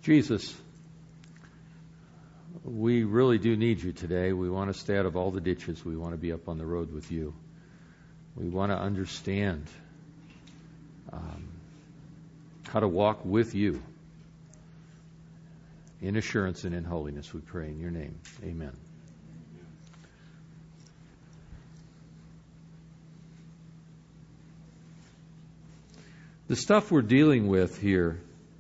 Jesus, we really do need you today. We want to stay out of all the ditches. We want to be up on the road with you. We want to understand how to walk with you in assurance and in holiness. We pray in your name. Amen. The stuff we're dealing with here,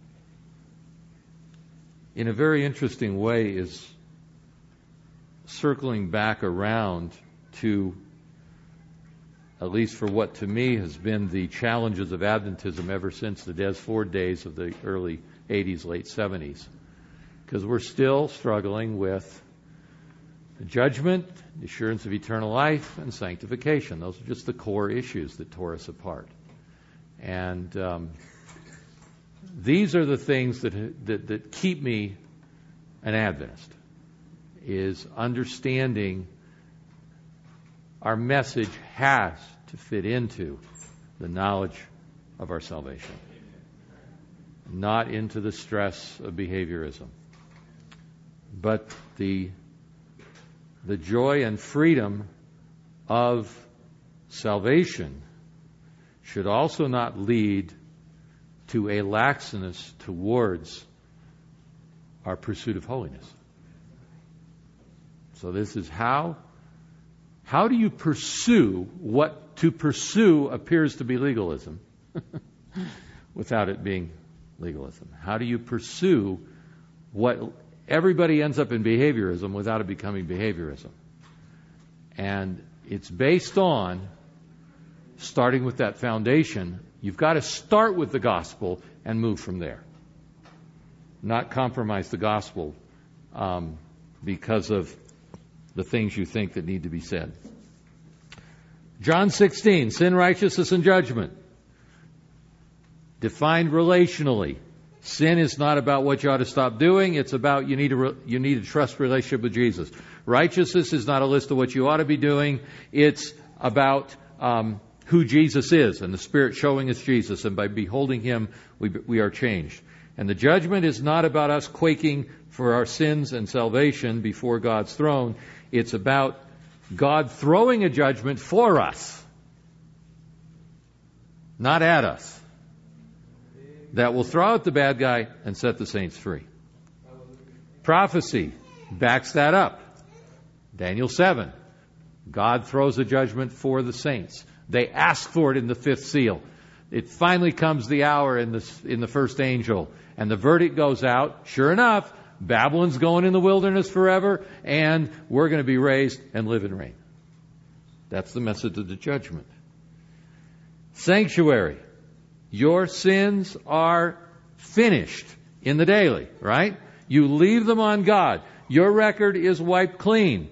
in a very interesting way, is circling back around to, at least for what to me has been the challenges of Adventism ever since the Des Ford days of the early 80s, late 70s. Because we're still struggling with the judgment, the assurance of eternal life, and sanctification. Those are just the core issues that tore us apart. And these are the things that keep me an Adventist, is understanding our message has to fit into the knowledge of our salvation, not into the stress of behaviorism. But the joy and freedom of salvation should also not lead to a laxness towards our pursuit of holiness. So this is how do you pursue what to pursue appears to be legalism without it being legalism? How do you pursue what everybody ends up in behaviorism without it becoming behaviorism? And it's based on starting with that foundation. You've got to start with the gospel and move from there. Not compromise the gospel because of the things you think that need to be said. John 16, sin, righteousness, and judgment. Defined relationally. Sin is not about what you ought to stop doing. It's about you need a trust relationship with Jesus. Righteousness is not a list of what you ought to be doing. It's about who Jesus is and the Spirit showing us Jesus. And by beholding Him, we are changed. And the judgment is not about us quaking for our sins and salvation before God's throne. It's about God throwing a judgment for us, not at us, that will throw out the bad guy and set the saints free. Prophecy backs that up. Daniel 7. God throws a judgment for the saints. They ask for it in the fifth seal. It finally comes the hour in the first angel, and the verdict goes out. Sure enough, Babylon's going in the wilderness forever, and we're going to be raised and live and reign. That's the message of the judgment. Sanctuary. Your sins are finished in the daily, right? You leave them on God. Your record is wiped clean.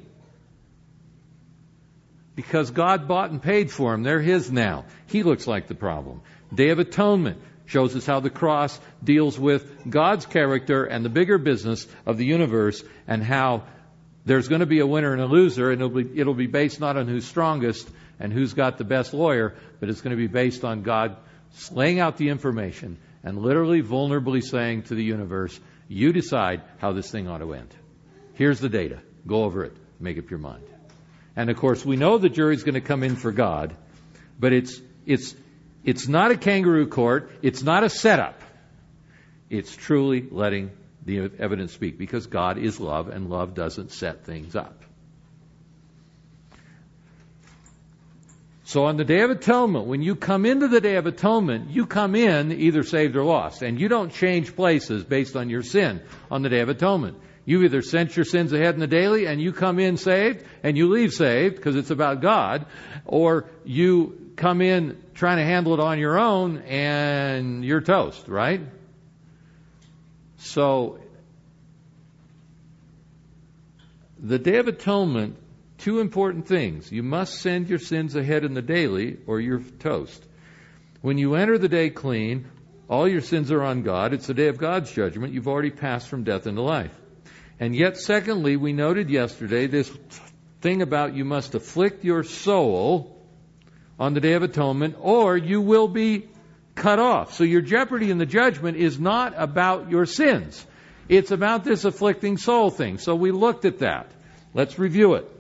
Because God bought and paid for them. They're His now. He looks like the problem. Day of Atonement shows us how the cross deals with God's character and the bigger business of the universe, and how there's going to be a winner and a loser, and it'll be based not on who's strongest and who's got the best lawyer, but it's going to be based on God laying out the information and literally vulnerably saying to the universe, you decide how this thing ought to end. Here's the data. Go over it. Make up your mind. And of course, we know the jury's going to come in for God, but it's not a kangaroo court. It's not a setup. It's truly letting the evidence speak, because God is love, and love doesn't set things up. So on the Day of Atonement, when you come into the Day of Atonement, you come in either saved or lost. And you don't change places based on your sin on the Day of Atonement. You either sent your sins ahead in the daily and you come in saved and you leave saved because it's about God, or you come in trying to handle it on your own and you're toast, right? So, the Day of Atonement, two important things. You must send your sins ahead in the daily or you're toast. When you enter the day clean, all your sins are on God. It's the day of God's judgment. You've already passed from death into life. And yet, secondly, we noted yesterday this thing about you must afflict your soul on the Day of Atonement or you will be cut off. So your jeopardy in the judgment is not about your sins. It's about this afflicting soul thing. So we looked at that. Let's review it.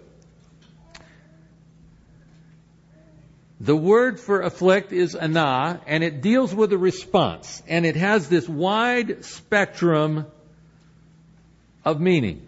The word for afflict is ana, and it deals with a response. And it has this wide spectrum of meaning.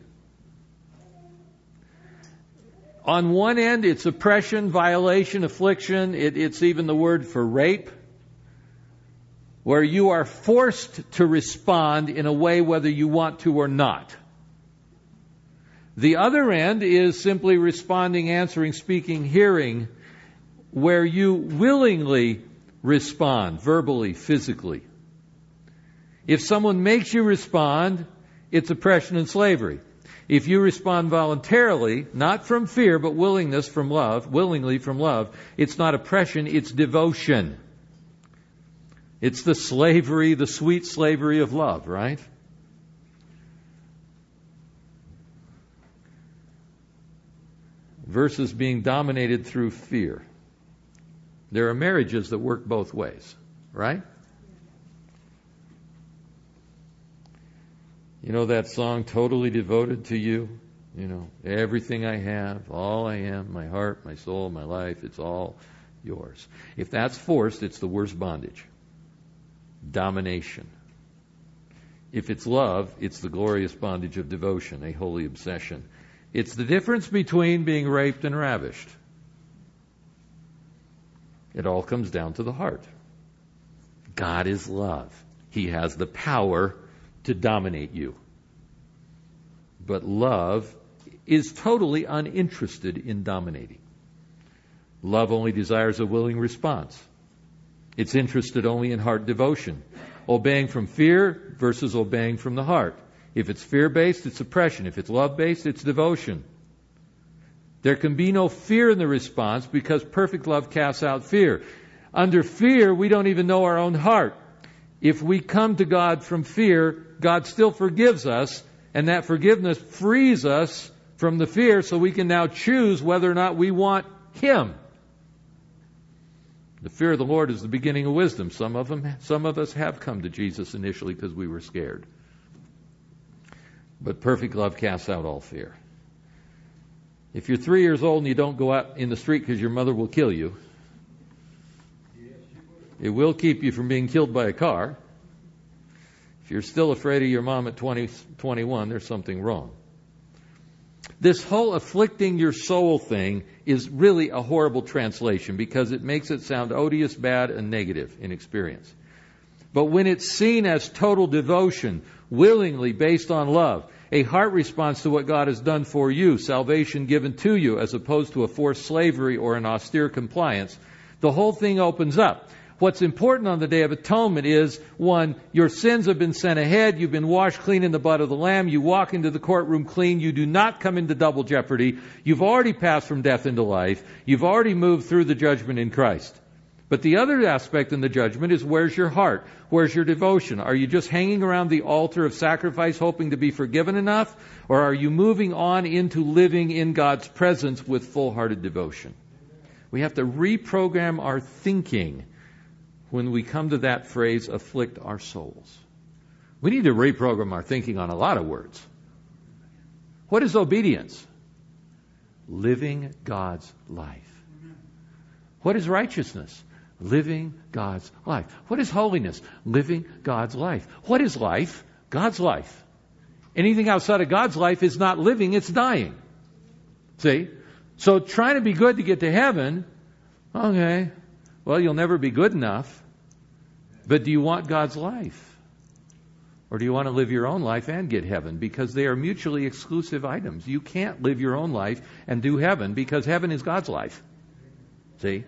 On one end, it's oppression, violation, affliction. It's even the word for rape, where you are forced to respond in a way whether you want to or not. The other end is simply responding, answering, speaking, hearing, where you willingly respond, verbally, physically. If someone makes you respond, it's oppression and slavery. If you respond voluntarily, not from fear, but willingly from love, it's not oppression, it's devotion. It's the slavery, the sweet slavery of love, right? Versus being dominated through fear. There are marriages that work both ways, right? You know that song, Totally Devoted to You? You know, everything I have, all I am, my heart, my soul, my life, it's all yours. If that's forced, it's the worst bondage. Domination. If it's love, it's the glorious bondage of devotion, a holy obsession. It's the difference between being raped and ravished. It all comes down to the heart. God is love. He has the power to dominate you. But love is totally uninterested in dominating. Love only desires a willing response. It's interested only in heart devotion. Obeying from fear versus obeying from the heart. If it's fear-based, it's oppression. If it's love-based, it's devotion. There can be no fear in the response because perfect love casts out fear. Under fear, we don't even know our own heart. If we come to God from fear, God still forgives us, and that forgiveness frees us from the fear so we can now choose whether or not we want Him. The fear of the Lord is the beginning of wisdom. Some of us have come to Jesus initially because we were scared. But perfect love casts out all fear. If you're 3 years old and you don't go out in the street because your mother will kill you, it will keep you from being killed by a car. If you're still afraid of your mom at 21, there's something wrong. This whole afflicting your soul thing is really a horrible translation because it makes it sound odious, bad, and negative in experience. But when it's seen as total devotion, willingly based on love, a heart response to what God has done for you, salvation given to you, as opposed to a forced slavery or an austere compliance, the whole thing opens up. What's important on the Day of Atonement is, one, your sins have been sent ahead, you've been washed clean in the blood of the Lamb, you walk into the courtroom clean, you do not come into double jeopardy, you've already passed from death into life, you've already moved through the judgment in Christ. But the other aspect in the judgment is, where's your heart? Where's your devotion? Are you just hanging around the altar of sacrifice hoping to be forgiven enough? Or are you moving on into living in God's presence with full-hearted devotion? We have to reprogram our thinking when we come to that phrase, afflict our souls. We need to reprogram our thinking on a lot of words. What is obedience? Living God's life. What is righteousness? Living God's life. What is holiness? Living God's life. What is life? God's life. Anything outside of God's life is not living, it's dying. See? So trying to be good to get to heaven, okay, well, you'll never be good enough. But do you want God's life? Or do you want to live your own life and get heaven? Because they are mutually exclusive items. You can't live your own life and do heaven because heaven is God's life. See?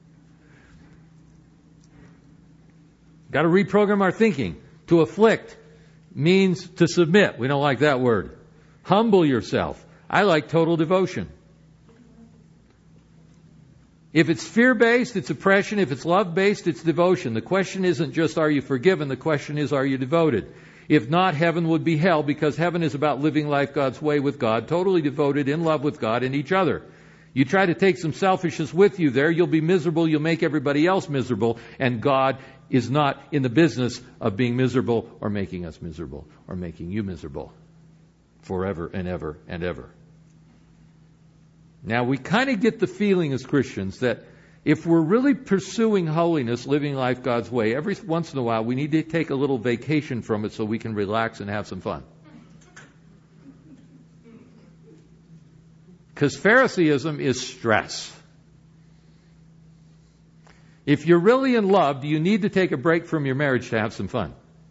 Got to reprogram our thinking. To afflict means to submit. We don't like that word. Humble yourself. I like total devotion. If it's fear-based, it's oppression. If it's love-based, it's devotion. The question isn't just, are you forgiven? The question is, are you devoted? If not, heaven would be hell, because heaven is about living life God's way with God, totally devoted, in love with God and each other. You try to take some selfishness with you there, you'll be miserable, you'll make everybody else miserable, and God is not in the business of being miserable or making us miserable or making you miserable forever and ever and ever. Now, we kind of get the feeling as Christians that if we're really pursuing holiness, living life God's way, every once in a while we need to take a little vacation from it so we can relax and have some fun. Because Phariseeism is stress. If you're really in love, do you need to take a break from your marriage to have some fun?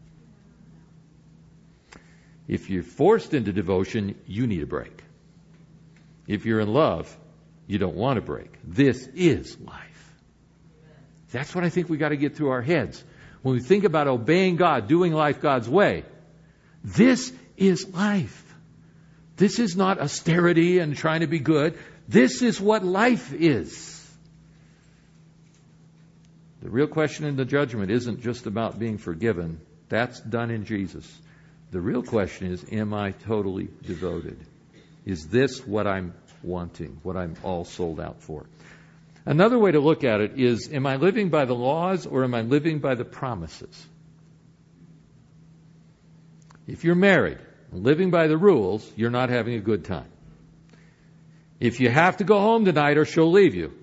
If you're forced into devotion, you need a break. If you're in love, you don't want a break. This is life. That's what I think we got to get through our heads. When we think about obeying God, doing life God's way, this is life. This is not austerity and trying to be good. This is what life is. The real question in the judgment isn't just about being forgiven. That's done in Jesus. The real question is, am I totally devoted? Is this what I'm wanting, what I'm all sold out for? Another way to look at it is, am I living by the laws or am I living by the promises? If you're married, living by the rules, you're not having a good time. If you have to go home tonight or she'll leave you.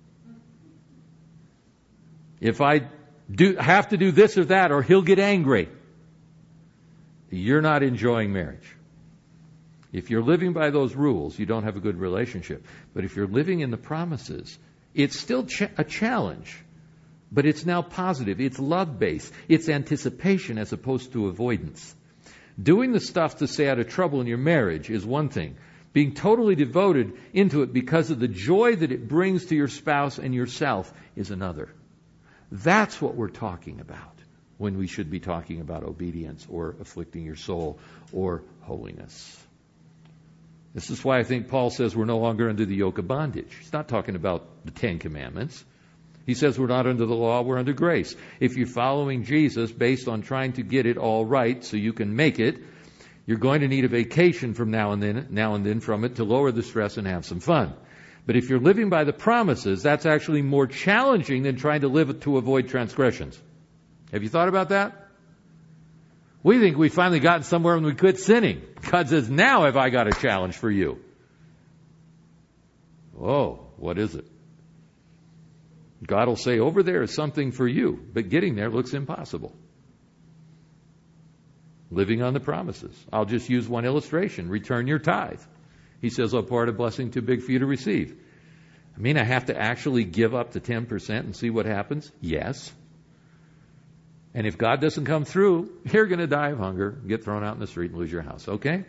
If I have to do this or that or he'll get angry, you're not enjoying marriage. If you're living by those rules, you don't have a good relationship. But if you're living in the promises, it's still a challenge. But it's now positive. It's love-based. It's anticipation as opposed to avoidance. Doing the stuff to stay out of trouble in your marriage is one thing. Being totally devoted into it because of the joy that it brings to your spouse and yourself is another. That's what we're talking about when we should be talking about obedience or afflicting your soul or holiness. This is why I think Paul says we're no longer under the yoke of bondage. He's not talking about the Ten Commandments. He says we're not under the law, we're under grace. If you're following Jesus based on trying to get it all right so you can make it, you're going to need a vacation from now and then from it to lower the stress and have some fun. But if you're living by the promises, that's actually more challenging than trying to live to avoid transgressions. Have you thought about that? We think we've finally gotten somewhere when we quit sinning. God says, now have I got a challenge for you. Oh, what is it? God will say, over there is something for you, but getting there looks impossible. Living on the promises. I'll just use one illustration. Return your tithe. He says, oh, part of blessing too big for you to receive. I mean, I have to actually give up the 10% and see what happens? Yes. And if God doesn't come through, you're going to die of hunger, get thrown out in the street and lose your house, okay?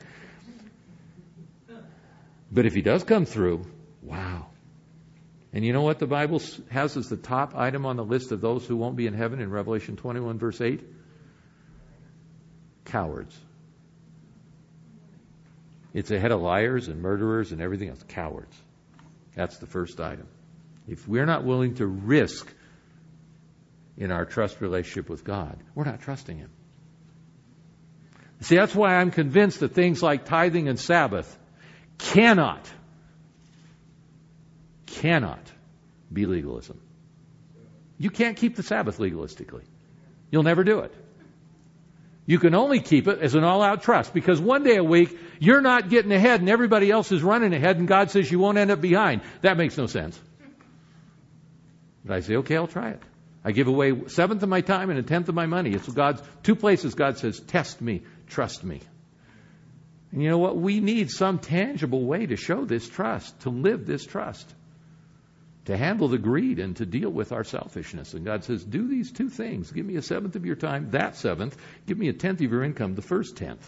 But if He does come through, wow. And you know what the Bible has as the top item on the list of those who won't be in heaven in Revelation 21 verse 8? Cowards. It's ahead of liars and murderers and everything else. Cowards. That's the first item. If we're not willing to risk in our trust relationship with God, we're not trusting Him. See, that's why I'm convinced that things like tithing and Sabbath cannot be legalism. You can't keep the Sabbath legalistically. You'll never do it. You can only keep it as an all-out trust, because one day a week you're not getting ahead and everybody else is running ahead and God says you won't end up behind. That makes no sense. But I say, okay, I'll try it. I give away 1/7 of my time and 1/10 of my money. It's God's two places God says, test me, trust me. And you know what? We need some tangible way to show this trust, to live this trust, to handle the greed and to deal with our selfishness. And God says, do these two things. Give me 1/7 of your time, that 1/7. Give me 1/10 of your income, the first 1/10.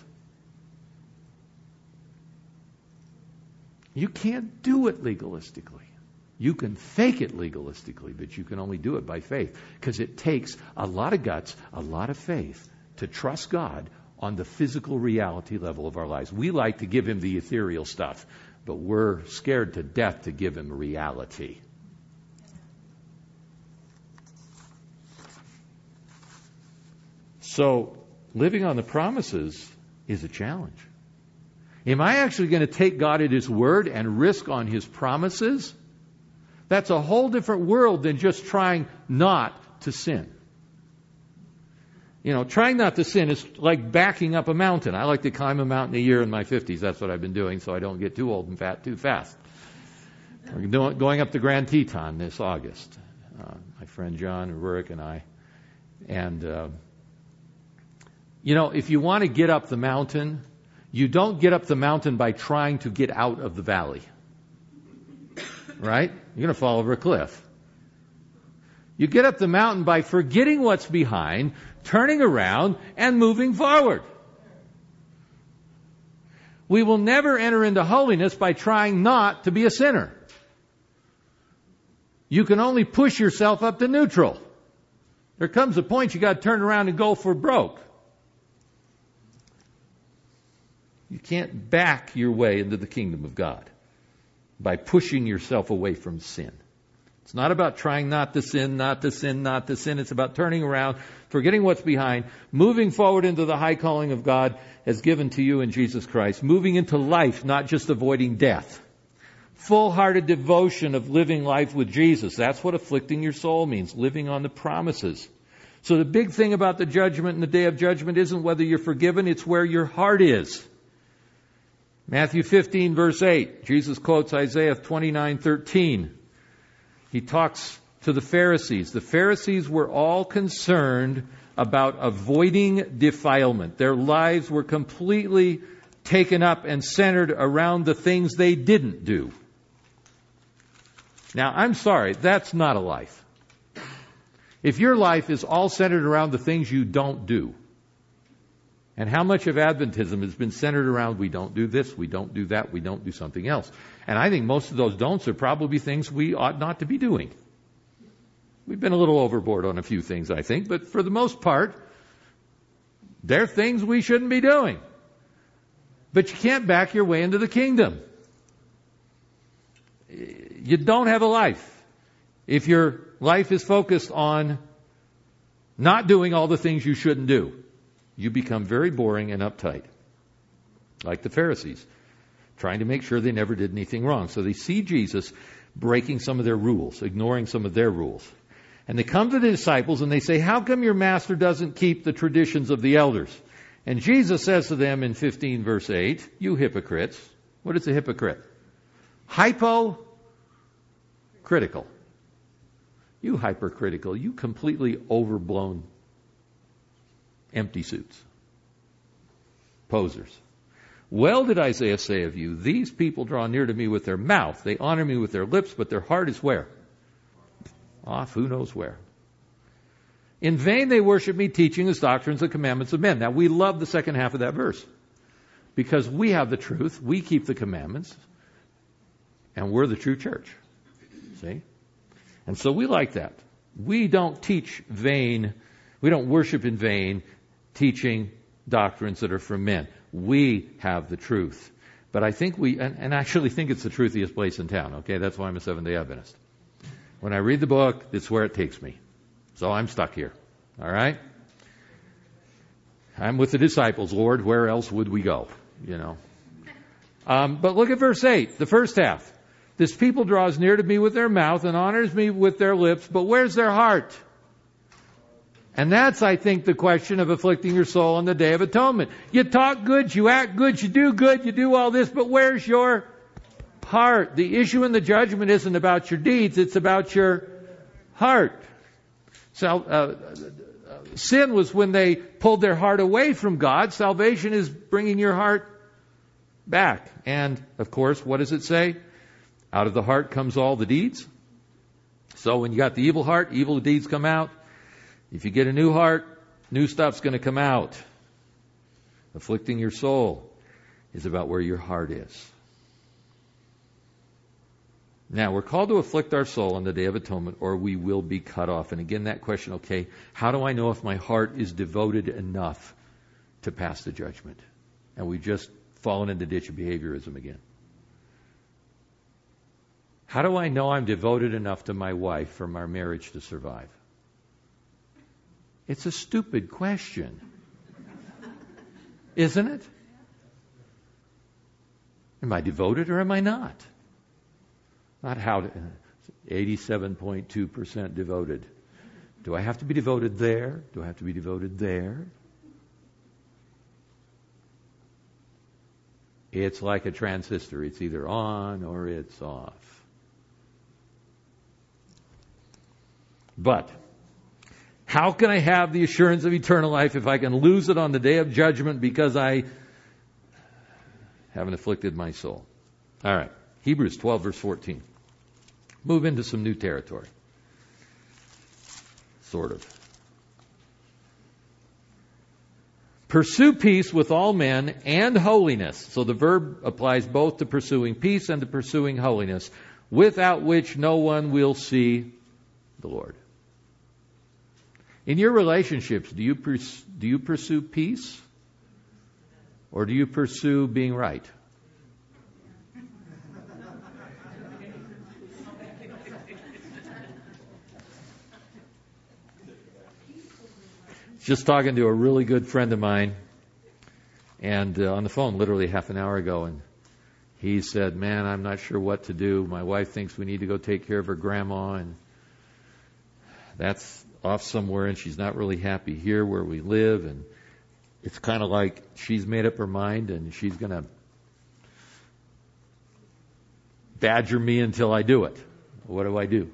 You can't do it legalistically. You can fake it legalistically, but you can only do it by faith. Because it takes a lot of guts, a lot of faith to trust God on the physical reality level of our lives. We like to give Him the ethereal stuff, but we're scared to death to give Him reality. So, living on the promises is a challenge. Am I actually going to take God at His word and risk on His promises? That's a whole different world than just trying not to sin. Trying not to sin is like backing up a mountain. I like to climb a mountain a year in my 50s. That's what I've been doing so I don't get too old and fat too fast. We're going up the Grand Teton this August. My friend John Rurik and I. And, if you want to get up the mountain, you don't get up the mountain by trying to get out of the valley. Right? You're going to fall over a cliff. You get up the mountain by forgetting what's behind, turning around, and moving forward. We will never enter into holiness by trying not to be a sinner. You can only push yourself up to neutral. There comes a point you got to turn around and go for broke. You can't back your way into the kingdom of God by pushing yourself away from sin. It's not about trying not to sin, not to sin, not to sin. It's about turning around, forgetting what's behind, moving forward into the high calling of God as given to you in Jesus Christ, moving into life, not just avoiding death. Full-hearted devotion of living life with Jesus. That's what afflicting your soul means, living on the promises. So the big thing about the judgment and the day of judgment isn't whether you're forgiven, it's where your heart is. Matthew 15, verse 8, Jesus quotes Isaiah 29:13. He talks to the Pharisees. The Pharisees were all concerned about avoiding defilement. Their lives were completely taken up and centered around the things they didn't do. Now, I'm sorry, that's not a life. If your life is all centered around the things you don't do, and how much of Adventism has been centered around we don't do this, we don't do that, we don't do something else. And I think most of those don'ts are probably things we ought not to be doing. We've been a little overboard on a few things, I think, but for the most part, they're things we shouldn't be doing. But you can't back your way into the kingdom. You don't have a life if your life is focused on not doing all the things you shouldn't do. You become very boring and uptight, like the Pharisees, trying to make sure they never did anything wrong. So they see Jesus breaking some of their rules, ignoring some of their rules. And they come to the disciples and they say, how come your master doesn't keep the traditions of the elders? And Jesus says to them in 15 verse 8, you hypocrites. What is a hypocrite? Hypocritical. You hypercritical. You completely overblown empty suits. Posers. Well did Isaiah say of you, these people draw near to me with their mouth. They honor me with their lips, but their heart is where? Off, who knows where. In vain they worship me, teaching as doctrines the commandments of men. Now we love the second half of that verse. Because we have the truth, we keep the commandments, and we're the true church. See? And so we like that. We don't teach vain, we don't worship in vain, teaching doctrines that are from men. We have the truth. But I think and I actually think it's the truthiest place in town, okay? That's why I'm a Seventh-day Adventist. When I read the book, it's where it takes me. So I'm stuck here. All right? I'm with the disciples, Lord. Where else would we go? But look at verse 8, the first half. This people draws near to me with their mouth and honors me with their lips, but where's their heart? And that's, I think, the question of afflicting your soul on the Day of Atonement. You talk good, you act good, you do all this, but where's your heart? The issue in the judgment isn't about your deeds, it's about your heart. Sin was when they pulled their heart away from God. Salvation is bringing your heart back. And, of course, what does it say? Out of the heart comes all the deeds. So when you got the evil heart, evil deeds come out. If you get a new heart, new stuff's going to come out. Afflicting your soul is about where your heart is. Now, we're called to afflict our soul on the Day of Atonement, or we will be cut off. And again, that question, okay, how do I know if my heart is devoted enough to pass the judgment? And we've just fallen into the ditch of behaviorism again. How do I know I'm devoted enough to my wife for my marriage to survive? It's a stupid question. Isn't it? Am I devoted or am I not? Not how to, 87.2% devoted. Do I have to be devoted there? Do I have to be devoted there? It's like a transistor. It's either on or it's off. But how can I have the assurance of eternal life if I can lose it on the day of judgment because I haven't afflicted my soul? All right. Hebrews 12, verse 14. Move into some new territory. Sort of. Pursue peace with all men and holiness. So the verb applies both to pursuing peace and to pursuing holiness, without which no one will see the Lord. In your relationships, do you pursue peace? Or do you pursue being right? Just talking to a really good friend of mine, and on the phone literally half an hour ago, and he said, man, I'm not sure what to do. My wife thinks we need to go take care of her grandma, and that's off somewhere, and she's not really happy here where we live, and it's kind of like she's made up her mind, and she's going to badger me until I do it. What do I do?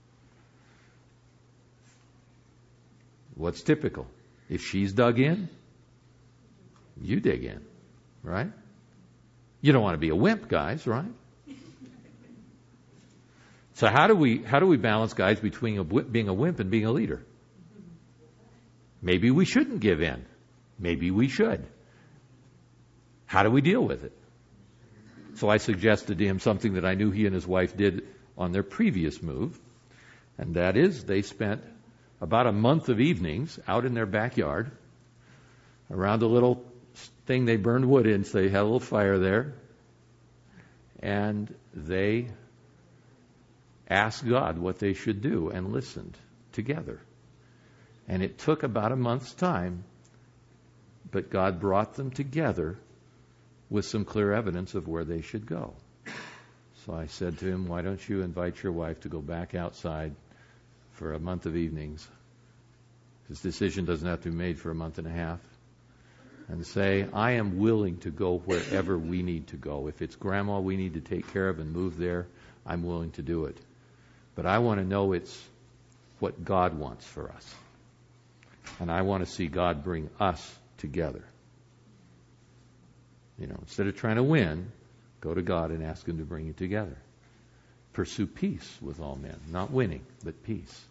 What's typical? If she's dug in, you dig in, right? You don't want to be a wimp, guys, right? So how do we balance, guys, between being a wimp and being a leader? Maybe we shouldn't give in. Maybe we should. How do we deal with it? So I suggested to him something that I knew he and his wife did on their previous move, and that is they spent about a month of evenings out in their backyard around a little thing they burned wood in, so they had a little fire there, and they asked God what they should do and listened together. And it took about a month's time, but God brought them together with some clear evidence of where they should go. So I said to him, why don't you invite your wife to go back outside for a month of evenings? His decision doesn't have to be made for a month and a half. And say, I am willing to go wherever we need to go. If it's grandma we need to take care of and move there, I'm willing to do it. But I want to know it's what God wants for us. And I want to see God bring us together. Instead of trying to win, go to God and ask Him to bring you together. Pursue peace with all men. Not winning, but peace.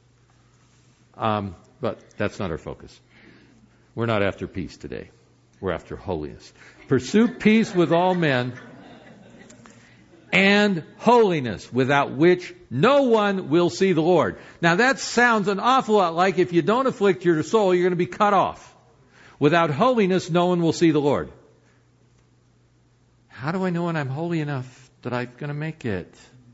But that's not our focus. We're not after peace today. We're after holiness. Pursue peace with all men and holiness, without which no one will see the Lord. Now that sounds an awful lot like if you don't afflict your soul, you're going to be cut off. Without holiness, no one will see the Lord. How do I know when I'm holy enough that I'm going to make it?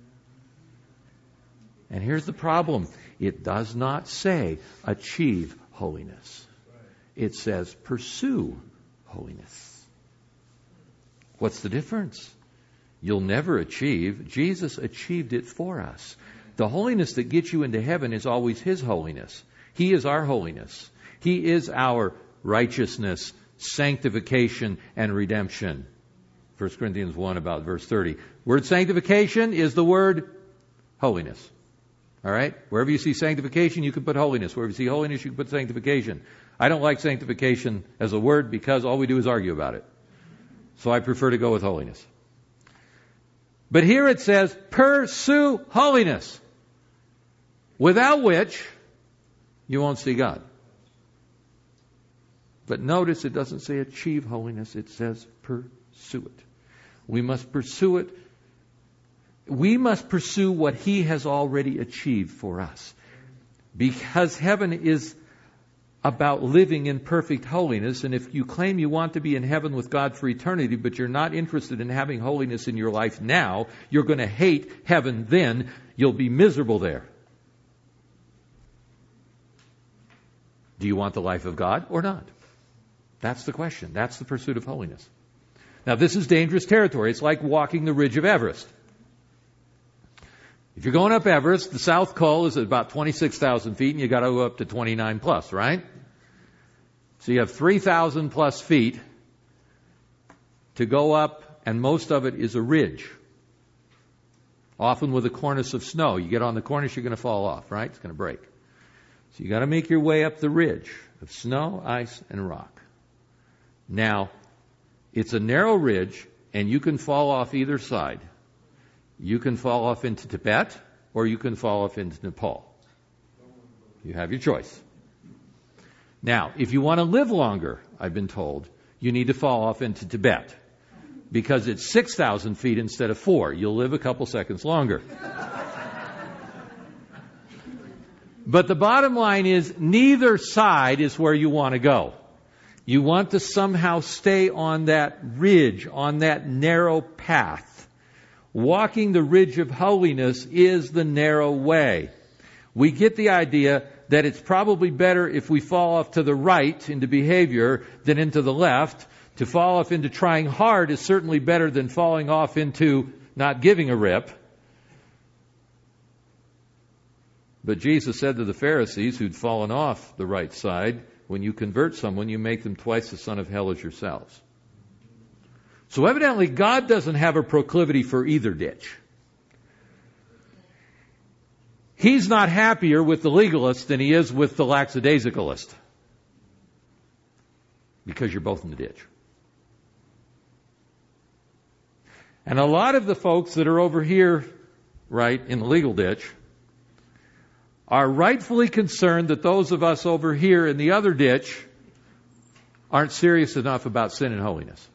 And here's the problem. It does not say achieve holiness. It says pursue holiness. What's the difference? You'll never achieve. Jesus achieved it for us. The holiness that gets you into heaven is always His holiness. He is our holiness. He is our righteousness, sanctification, and redemption. 1 Corinthians 1 about verse 30. Word sanctification is the word holiness. All right? Wherever you see sanctification, you can put holiness. Wherever you see holiness, you can put sanctification. I don't like sanctification as a word because all we do is argue about it. So I prefer to go with holiness. But here it says, pursue holiness, without which you won't see God. But notice it doesn't say achieve holiness. It says pursue it. We must pursue it. We must pursue what He has already achieved for us. Because heaven is about living in perfect holiness. And if you claim you want to be in heaven with God for eternity, but you're not interested in having holiness in your life now, you're going to hate heaven then. You'll be miserable there. Do you want the life of God or not? That's the question. That's the pursuit of holiness. Now, this is dangerous territory. It's like walking the ridge of Everest. If you're going up Everest, the South Col is at about 26,000 feet, and you got to go up to 29 plus, right? So you have 3,000 plus feet to go up, and most of it is a ridge, often with a cornice of snow. You get on the cornice, you're going to fall off, right? It's going to break. So you got to make your way up the ridge of snow, ice, and rock. Now, it's a narrow ridge, and you can fall off either side. You can fall off into Tibet, or you can fall off into Nepal. You have your choice. Now, if you want to live longer, I've been told, you need to fall off into Tibet, because it's 6,000 feet instead of 4. You'll live a couple seconds longer. But the bottom line is, neither side is where you want to go. You want to somehow stay on that ridge, on that narrow path. Walking the ridge of holiness is the narrow way. We get the idea that it's probably better if we fall off to the right into behavior than into the left. To fall off into trying hard is certainly better than falling off into not giving a rip. But Jesus said to the Pharisees who'd fallen off the right side, when you convert someone, you make them twice the son of hell as yourselves. So evidently, God doesn't have a proclivity for either ditch. He's not happier with the legalist than he is with the lackadaisicalist. Because you're both in the ditch. And a lot of the folks that are over here, right, in the legal ditch, are rightfully concerned that those of us over here in the other ditch aren't serious enough about sin and holiness.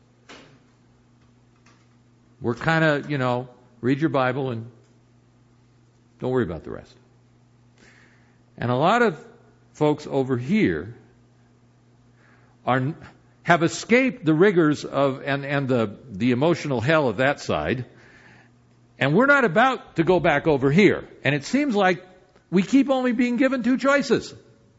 We're kind of, read your Bible and don't worry about the rest. And a lot of folks over here have escaped the rigors of and the emotional hell of that side, and we're not about to go back over here. And it seems like we keep only being given two choices.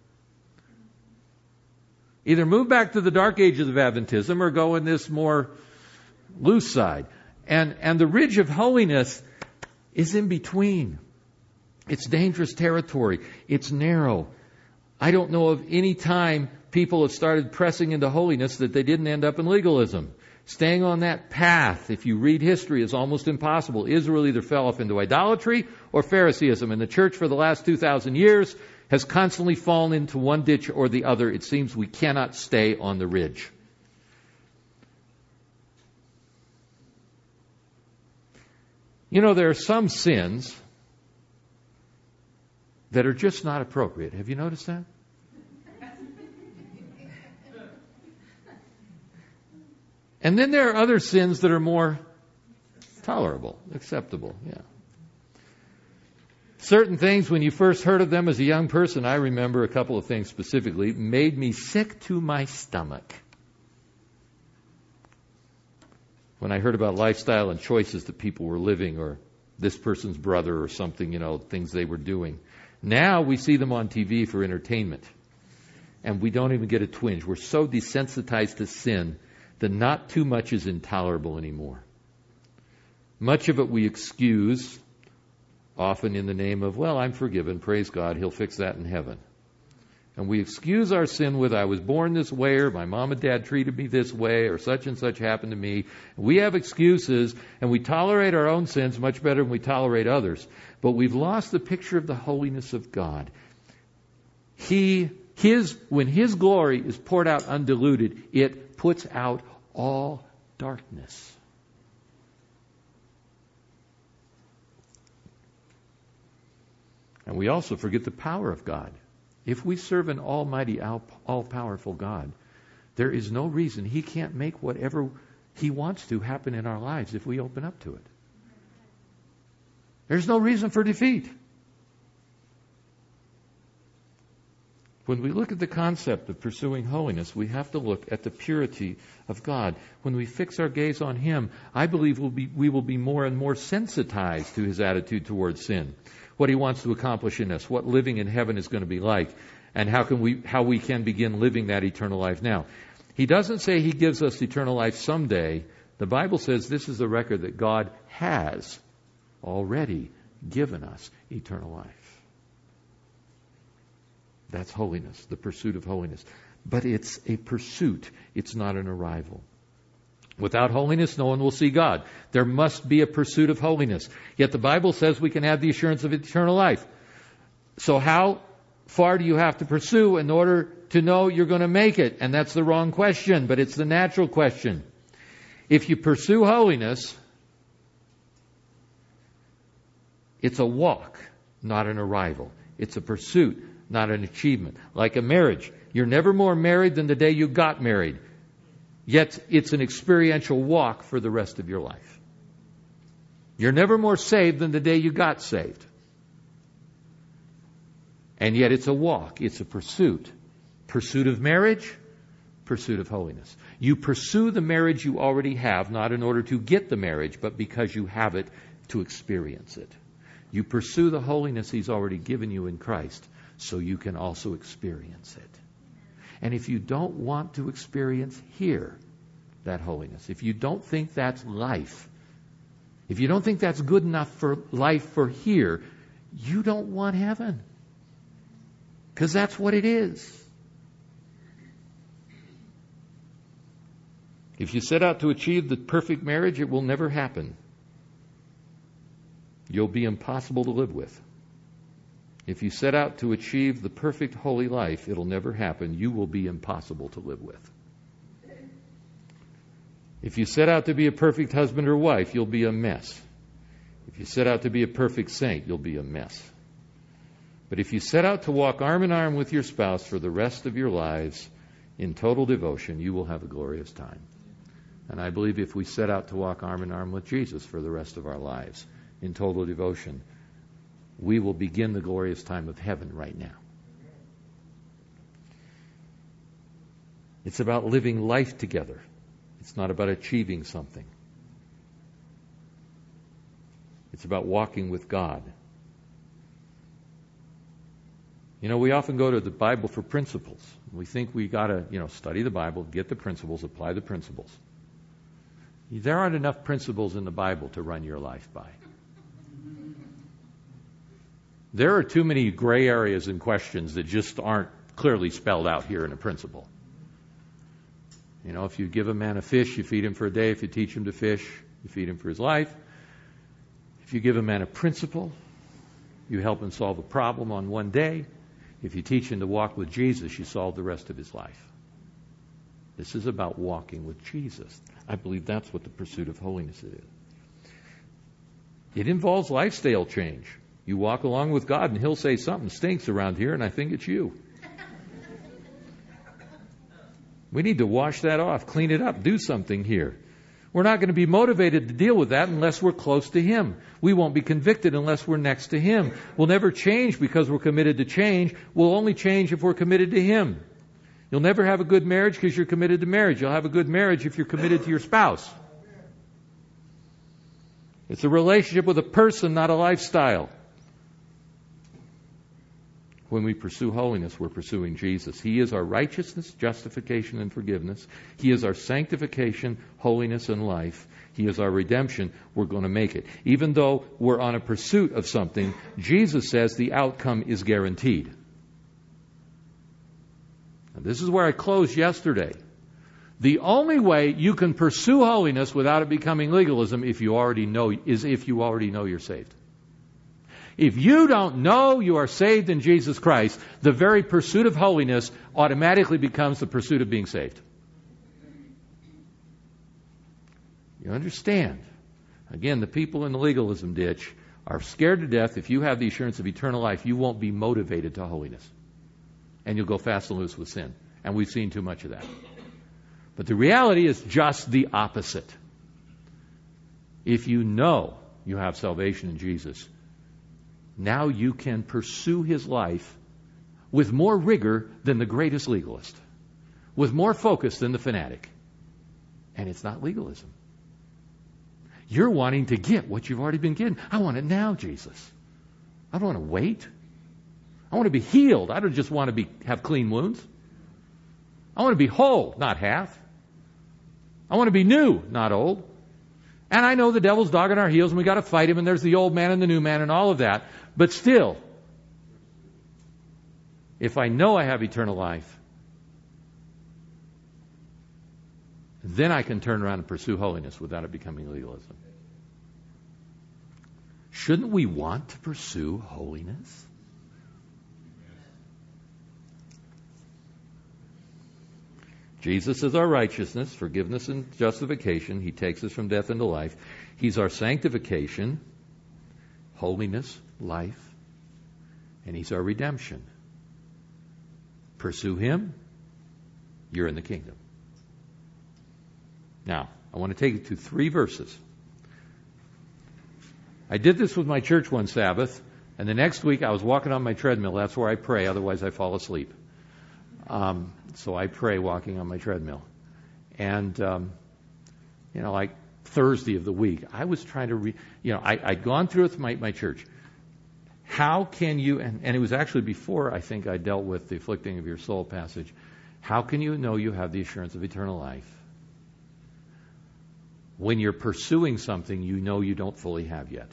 Either move back to the dark ages of Adventism or go in this more loose side. And the ridge of holiness is in between. It's dangerous territory. It's narrow. I don't know of any time people have started pressing into holiness that they didn't end up in legalism. Staying on that path, if you read history, is almost impossible. Israel either fell off into idolatry or Phariseeism. And the church for the last 2,000 years has constantly fallen into one ditch or the other. It seems we cannot stay on the ridge. There are some sins that are just not appropriate. Have you noticed that? And then there are other sins that are more tolerable, acceptable. Yeah. Certain things, when you first heard of them as a young person, I remember a couple of things specifically, made me sick to my stomach. When I heard about lifestyle and choices that people were living, or this person's brother or something, things they were doing. Now we see them on TV for entertainment. And we don't even get a twinge. We're so desensitized to sin that not too much is intolerable anymore. Much of it we excuse, often in the name of, I'm forgiven, praise God, He'll fix that in heaven. And we excuse our sin with, I was born this way, or my mom and dad treated me this way, or such and such happened to me. We have excuses, and we tolerate our own sins much better than we tolerate others. But we've lost the picture of the holiness of God. When His glory is poured out undiluted, it puts out all darkness. And we also forget the power of God. If we serve an almighty, all-powerful God, there is no reason He can't make whatever He wants to happen in our lives if we open up to it. There's no reason for defeat. When we look at the concept of pursuing holiness, we have to look at the purity of God. When we fix our gaze on Him, I believe we will be more and more sensitized to His attitude towards sin, what He wants to accomplish in us, what living in heaven is going to be like, and how we can begin living that eternal life now. He doesn't say He gives us eternal life someday. The Bible says this is the record that God has already given us eternal life. That's holiness, the pursuit of holiness. But it's a pursuit. It's not an arrival. Without holiness, no one will see God. There must be a pursuit of holiness. Yet the Bible says we can have the assurance of eternal life. So how far do you have to pursue in order to know you're going to make it? And that's the wrong question, but it's the natural question. If you pursue holiness, it's a walk, not an arrival. It's a pursuit, not an achievement. Like a marriage. You're never more married than the day you got married. Yet it's an experiential walk for the rest of your life. You're never more saved than the day you got saved. And yet it's a walk. It's a pursuit. Pursuit of marriage, pursuit of holiness. You pursue the marriage you already have, not in order to get the marriage, but because you have it to experience it. You pursue the holiness He's already given you in Christ, so you can also experience it. And if you don't want to experience here that holiness, if you don't think that's life, if you don't think that's good enough for life for here, you don't want heaven. Because that's what it is. If you set out to achieve the perfect marriage, it will never happen. You'll be impossible to live with. If you set out to achieve the perfect holy life, it'll never happen. You will be impossible to live with. If you set out to be a perfect husband or wife, you'll be a mess. If you set out to be a perfect saint, you'll be a mess. But if you set out to walk arm in arm with your spouse for the rest of your lives in total devotion, you will have a glorious time. And I believe if we set out to walk arm in arm with Jesus for the rest of our lives in total devotion, we will begin the glorious time of heaven right now. It's about living life together. It's not about achieving something. It's about walking with God. You know, we often go to the Bible for principles. We think we got to, study the Bible, get the principles, apply the principles. There aren't enough principles in the Bible to run your life by. There are too many gray areas and questions that just aren't clearly spelled out here in a principle. If you give a man a fish, you feed him for a day. If you teach him to fish, you feed him for his life. If you give a man a principle, you help him solve a problem on one day. If you teach him to walk with Jesus, you solve the rest of his life. This is about walking with Jesus. I believe that's what the pursuit of holiness is. It involves lifestyle change. You walk along with God and He'll say something stinks around here, and I think it's you. We need to wash that off, clean it up, do something here. We're not going to be motivated to deal with that unless we're close to Him. We won't be convicted unless we're next to Him. We'll never change because we're committed to change. We'll only change if we're committed to Him. You'll never have a good marriage because you're committed to marriage. You'll have a good marriage if you're committed to your spouse. It's a relationship with a person, not a lifestyle. When we pursue holiness, we're pursuing Jesus. He is our righteousness, justification, and forgiveness. He is our sanctification, holiness, and life. He is our redemption. We're going to make it. Even though we're on a pursuit of something, Jesus says the outcome is guaranteed. Now, this is where I closed yesterday. The only way you can pursue holiness without it becoming legalism is if you already know you're saved. If you don't know you are saved in Jesus Christ, the very pursuit of holiness automatically becomes the pursuit of being saved. You understand? Again, the people in the legalism ditch are scared to death. If you have the assurance of eternal life, you won't be motivated to holiness. And you'll go fast and loose with sin. And we've seen too much of that. But the reality is just the opposite. If you know you have salvation in Jesus, now you can pursue His life with more rigor than the greatest legalist, with more focus than the fanatic. And it's not legalism. You're wanting to get what you've already been getting. I want it now, Jesus. I don't want to wait. I want to be healed. I don't just want to have clean wounds. I want to be whole, not half. I want to be new, not old. And I know the devil's dogging our heels and we got to fight him, and there's the old man and the new man and all of that. But still, if I know I have eternal life, then I can turn around and pursue holiness without it becoming legalism. Shouldn't we want to pursue holiness? Jesus is our righteousness, forgiveness and justification. He takes us from death into life. He's our sanctification, holiness, life. And He's our redemption. Pursue Him, you're in the kingdom. Now, I want to take you to 3 verses. I did this with my church one Sabbath, and the next week I was walking on my treadmill. That's where I pray, otherwise I fall asleep. So I pray walking on my treadmill. And, like Thursday of the week, I was trying to I'd gone through it with my church. How can you, and it was actually before I think I dealt with the afflicting of your soul passage, how can you know you have the assurance of eternal life when you're pursuing something you know you don't fully have yet?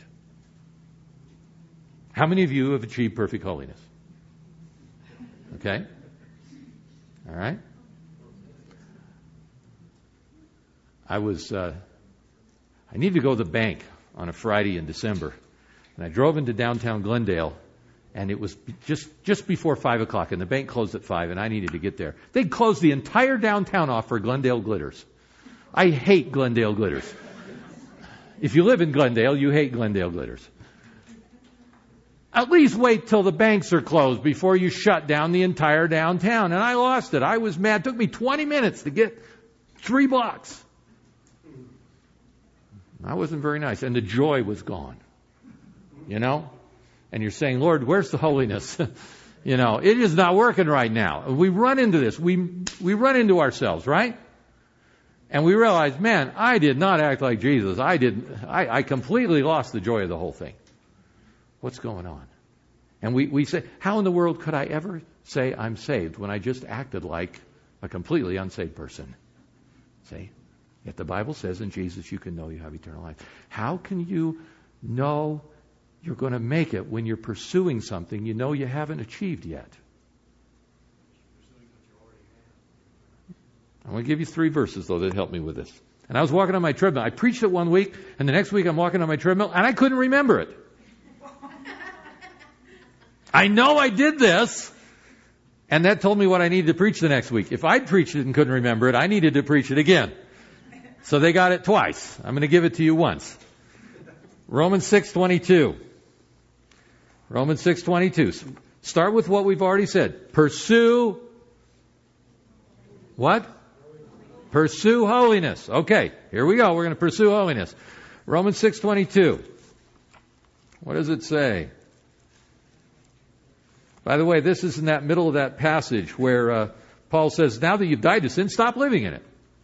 How many of you have achieved perfect holiness? Okay? All right? I needed to go to the bank on a Friday in December. And I drove into downtown Glendale, and it was just before 5 o'clock, and the bank closed at 5, and I needed to get there. They'd closed the entire downtown off for Glendale glitters. I hate Glendale glitters. If you live in Glendale, you hate Glendale glitters. At least wait till the banks are closed before you shut down the entire downtown. And I lost it. I was mad. It took me 20 minutes to get 3 blocks. That wasn't very nice. And the joy was gone. And you're saying, Lord, where's the holiness? It is not working right now. We run into this. We run into ourselves, right? And we realize, man, I did not act like Jesus. I completely lost the joy of the whole thing. What's going on? And we say, how in the world could I ever say I'm saved when I just acted like a completely unsaved person? See? Yet the Bible says in Jesus you can know you have eternal life. How can you know you're going to make it when you're pursuing something you know you haven't achieved yet? I'm going to give you 3 verses, though, that help me with this. And I was walking on my treadmill. I preached it one week, and the next week I'm walking on my treadmill, and I couldn't remember it. I know I did this, and that told me what I needed to preach the next week. If I'd preached it and couldn't remember it, I needed to preach it again. So they got it twice. I'm going to give it to you once. Romans 6:22. Romans 6:22. Start with what we've already said. Pursue what? Pursue holiness. Okay, here we go. We're going to pursue holiness. Romans 6:22. What does it say? By the way, this is in that middle of that passage where Paul says, now that you've died to sin, stop living in it.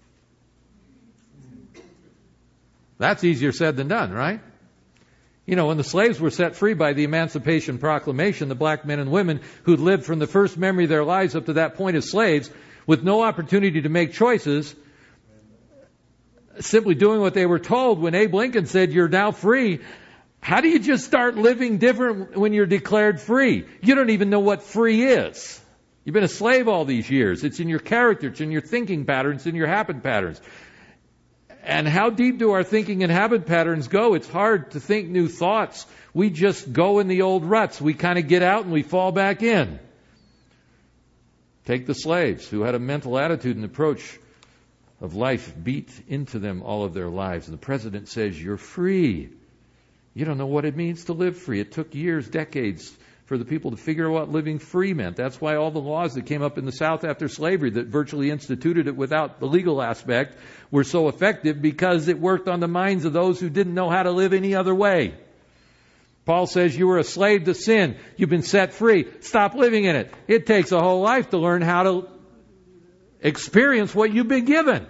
That's easier said than done, right? When the slaves were set free by the Emancipation Proclamation, the black men and women who'd lived from the first memory of their lives up to that point as slaves, with no opportunity to make choices, simply doing what they were told, when Abe Lincoln said, you're now free, how do you just start living different when you're declared free? You don't even know what free is. You've been a slave all these years. It's in your character, it's in your thinking patterns, in your habit patterns. And how deep do our thinking and habit patterns go? It's hard to think new thoughts. We just go in the old ruts. We kind of get out and we fall back in. Take the slaves who had a mental attitude and approach of life beat into them all of their lives. And the president says, you're free. You don't know what it means to live free. It took years, decades, for the people to figure out what living free meant. That's why all the laws that came up in the South after slavery that virtually instituted it without the legal aspect were so effective, because it worked on the minds of those who didn't know how to live any other way. Paul says you were a slave to sin. You've been set free. Stop living in it. It takes a whole life to learn how to experience what you've been given.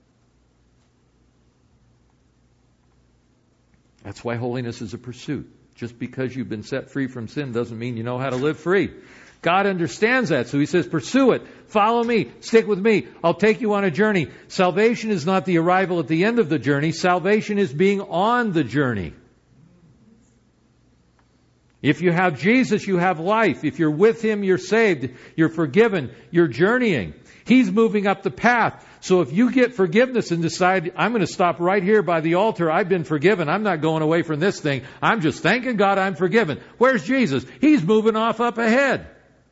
That's why holiness is a pursuit. Just because you've been set free from sin doesn't mean you know how to live free. God understands that, so He says, pursue it. Follow me. Stick with me. I'll take you on a journey. Salvation is not the arrival at the end of the journey. Salvation is being on the journey. If you have Jesus, you have life. If you're with Him, you're saved. You're forgiven. You're journeying. He's moving up the path. So if you get forgiveness and decide, I'm going to stop right here by the altar. I've been forgiven. I'm not going away from this thing. I'm just thanking God I'm forgiven. Where's Jesus? He's moving off up ahead.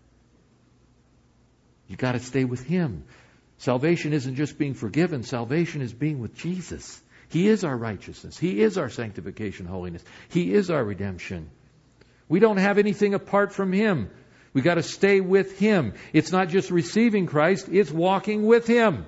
You got to stay with Him. Salvation isn't just being forgiven. Salvation is being with Jesus. He is our righteousness. He is our sanctification, holiness. He is our redemption. We don't have anything apart from Him. We got to stay with Him. It's not just receiving Christ, it's walking with Him.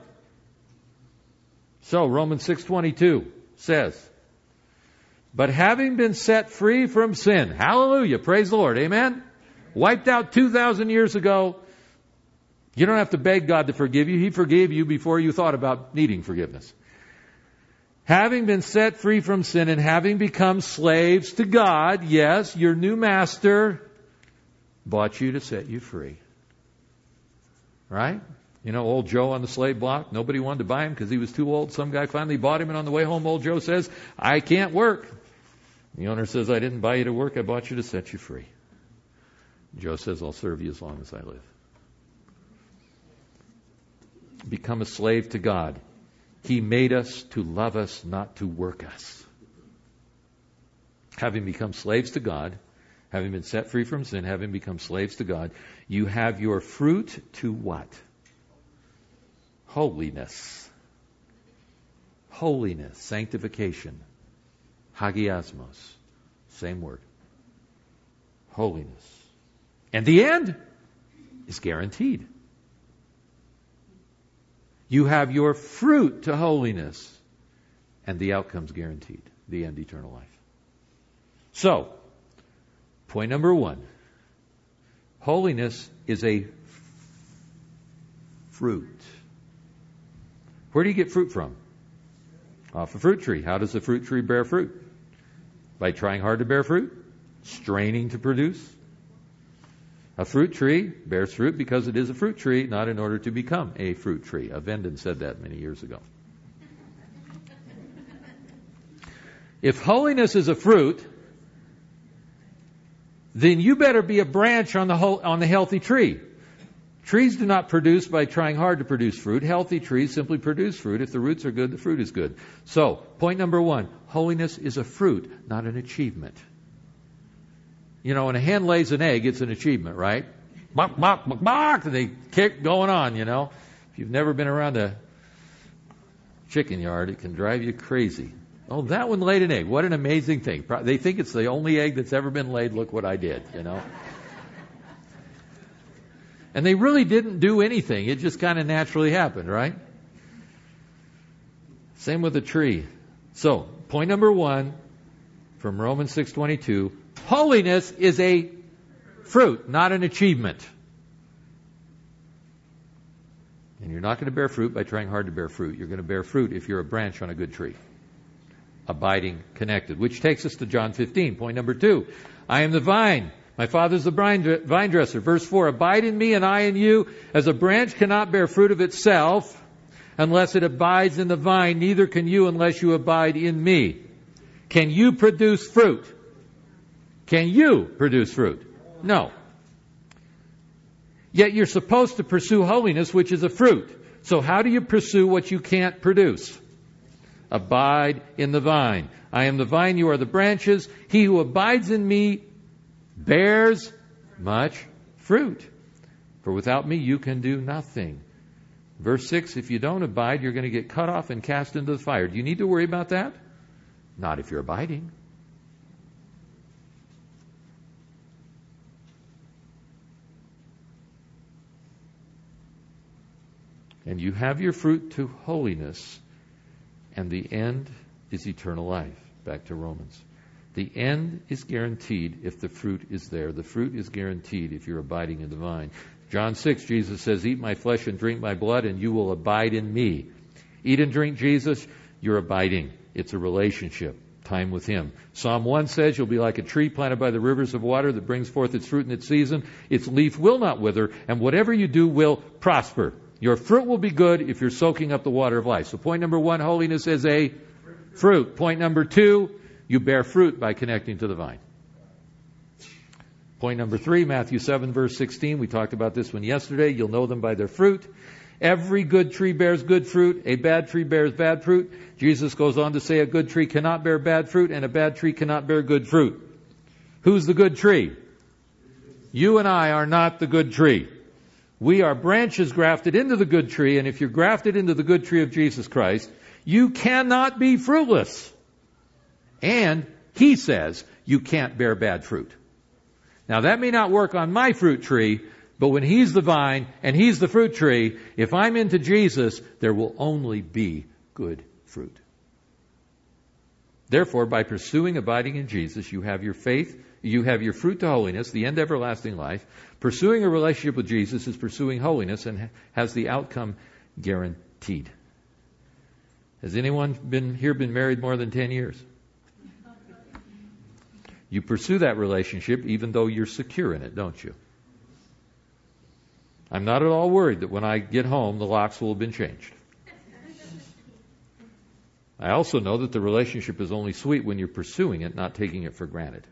So Romans 6:22 says, but having been set free from sin, hallelujah, praise the Lord, amen? Wiped out 2,000 years ago. You don't have to beg God to forgive you. He forgave you before you thought about needing forgiveness. Having been set free from sin and having become slaves to God, yes, your new master bought you to set you free. Right? You know, old Joe on the slave block, nobody wanted to buy him because he was too old. Some guy finally bought him, and on the way home, old Joe says, I can't work. The owner says, I didn't buy you to work, I bought you to set you free. Joe says, I'll serve you as long as I live. Become a slave to God. He made us to love us, not to work us. Having become slaves to God, having been set free from sin, having become slaves to God, you have your fruit to what? Holiness. Holiness, sanctification. Hagiasmos. Same word. Holiness. And the end is guaranteed. You have your fruit to holiness, and the outcome's guaranteed. The end, eternal life. So, point number 1. Holiness is a fruit. Where do you get fruit from? Off a fruit tree. How does a fruit tree bear fruit? By trying hard to bear fruit? Straining to produce? A fruit tree bears fruit because it is a fruit tree, not in order to become a fruit tree. Venden said that many years ago. If holiness is a fruit, then you better be a branch on the healthy tree. Trees do not produce by trying hard to produce fruit. Healthy trees simply produce fruit. If the roots are good, the fruit is good. So, point number 1, holiness is a fruit, not an achievement. You know, when a hen lays an egg, it's an achievement, right? Bok, bok, bok, bok, and they kick going on, you know. If you've never been around a chicken yard, it can drive you crazy. Oh, that one laid an egg. What an amazing thing. They think it's the only egg that's ever been laid. Look what I did, you know. And they really didn't do anything. It just kind of naturally happened, right? Same with a tree. So, point number 1 from Romans 6:22. Holiness is a fruit, not an achievement. And you're not going to bear fruit by trying hard to bear fruit. You're going to bear fruit if you're a branch on a good tree. Abiding, connected. Which takes us to John 15. Point number 2. I am the vine. My Father's the vine dresser. Verse 4. Abide in me and I in you. As a branch cannot bear fruit of itself unless it abides in the vine, neither can you unless you abide in me. Can you produce fruit? Can you produce fruit? No. Yet you're supposed to pursue holiness, which is a fruit. So how do you pursue what you can't produce? Abide in the vine. I am the vine, you are the branches. He who abides in me bears much fruit. For without me you can do nothing. Verse 6, if you don't abide, you're going to get cut off and cast into the fire. Do you need to worry about that? Not if you're abiding. And you have your fruit to holiness, and the end is eternal life. Back to Romans. The end is guaranteed if the fruit is there. The fruit is guaranteed if you're abiding in the vine. John 6, Jesus says, eat my flesh and drink my blood, and you will abide in me. Eat and drink Jesus, you're abiding. It's a relationship. time with Him. Psalm 1 says, you'll be like a tree planted by the rivers of water that brings forth its fruit in its season. Its leaf will not wither, and whatever you do will prosper. Your fruit will be good if you're soaking up the water of life. So point number 1, holiness is a fruit. Point number 2, you bear fruit by connecting to the vine. Point number 3, Matthew 7, verse 16. We talked about this one yesterday. You'll know them by their fruit. Every good tree bears good fruit. A bad tree bears bad fruit. Jesus goes on to say a good tree cannot bear bad fruit and a bad tree cannot bear good fruit. Who's the good tree? You and I are not the good tree. We are branches grafted into the good tree, and if you're grafted into the good tree of Jesus Christ, you cannot be fruitless. And He says you can't bear bad fruit. Now that may not work on my fruit tree, but when He's the vine and He's the fruit tree, if I'm into Jesus, there will only be good fruit. Therefore, by pursuing abiding in Jesus, you have your faith, you have your fruit to holiness, the end everlasting life. Pursuing a relationship with Jesus is pursuing holiness and has the outcome guaranteed. Has anyone been married more than 10 years? You pursue that relationship even though you're secure in it, don't you? I'm not at all worried that when I get home, the locks will have been changed. I also know that the relationship is only sweet when you're pursuing it, not taking it for granted.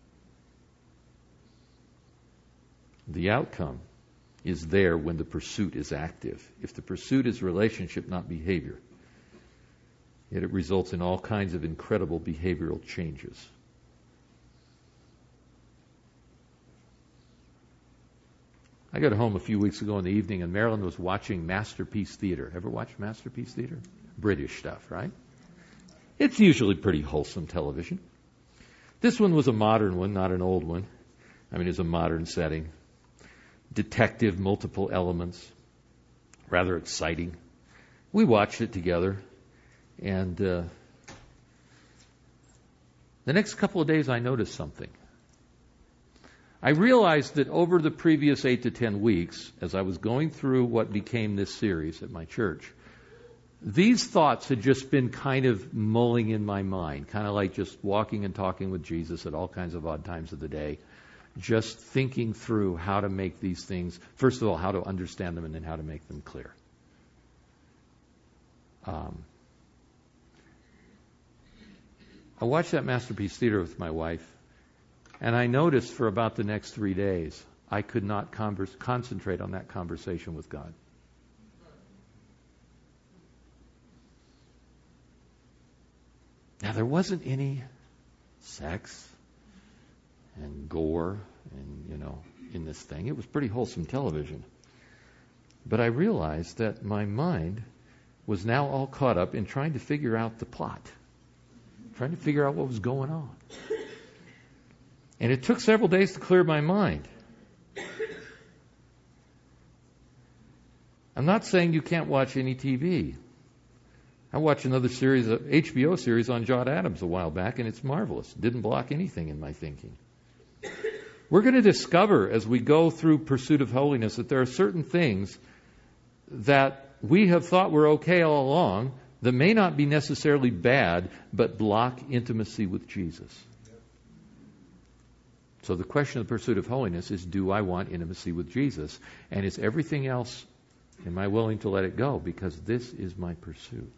The outcome is there when the pursuit is active. If the pursuit is relationship, not behavior, yet it results in all kinds of incredible behavioral changes. I got home a few weeks ago in the evening and Marilyn was watching Masterpiece Theater. Ever watched Masterpiece Theater? British stuff, right? It's usually pretty wholesome television. This one was a modern one, not an old one. I mean, it's a modern setting. Detective, multiple elements. Rather exciting. We watched it together. And the next couple of days I noticed something. I realized that over the previous 8 to 10 weeks, as I was going through what became this series at my church, these thoughts had just been kind of mulling in my mind, kind of like just walking and talking with Jesus at all kinds of odd times of the day, just thinking through how to make these things, first of all, how to understand them and then how to make them clear. I watched that Masterpiece Theater with my wife, and I noticed for about the next 3 days, I could not concentrate on that conversation with God. Now, there wasn't any sex and gore and, in this thing. It was pretty wholesome television. But I realized that my mind was now all caught up in trying to figure out the plot, trying to figure out what was going on. And it took several days to clear my mind. I'm not saying you can't watch any TV. I watched another series, an HBO series on John Adams a while back, and it's marvelous. It didn't block anything in my thinking. We're going to discover as we go through Pursuit of Holiness that there are certain things that we have thought were okay all along that may not be necessarily bad, but block intimacy with Jesus. So the question of the Pursuit of Holiness is, do I want intimacy with Jesus? And is everything else, am I willing to let it go? Because this is my pursuit.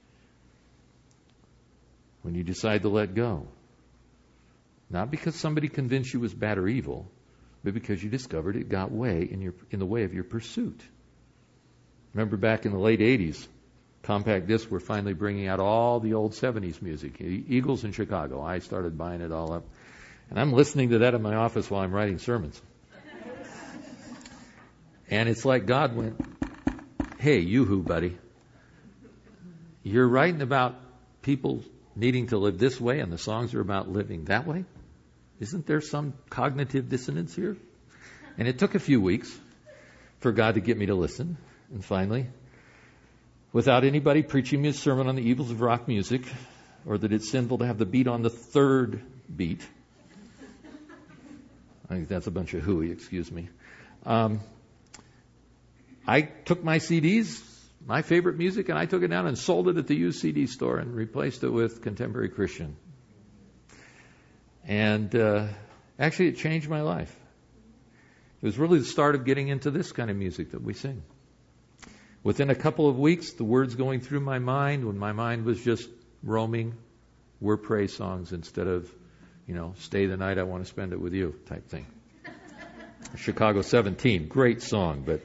When you decide to let go, not because somebody convinced you it was bad or evil, but because you discovered it got in the way of your pursuit. Remember back in the late 80s, compact discs were finally bringing out all the old 70s music. Eagles in Chicago. I started buying it all up. And I'm listening to that in my office while I'm writing sermons. And it's like God went, hey, yoo-hoo, buddy. You're writing about people needing to live this way and the songs are about living that way? Isn't there some cognitive dissonance here? And it took a few weeks for God to get me to listen. And finally, without anybody preaching me a sermon on the evils of rock music or that it's sinful to have the beat on the third beat, I think that's a bunch of hooey, excuse me. I took my CDs, my favorite music, and I took it down and sold it at the used CD store and replaced it with contemporary Christian. And actually, it changed my life. It was really the start of getting into this kind of music that we sing. Within a couple of weeks, the words going through my mind, when my mind was just roaming, were praise songs instead of, stay the night, I want to spend it with you type thing. Chicago 17, great song, but...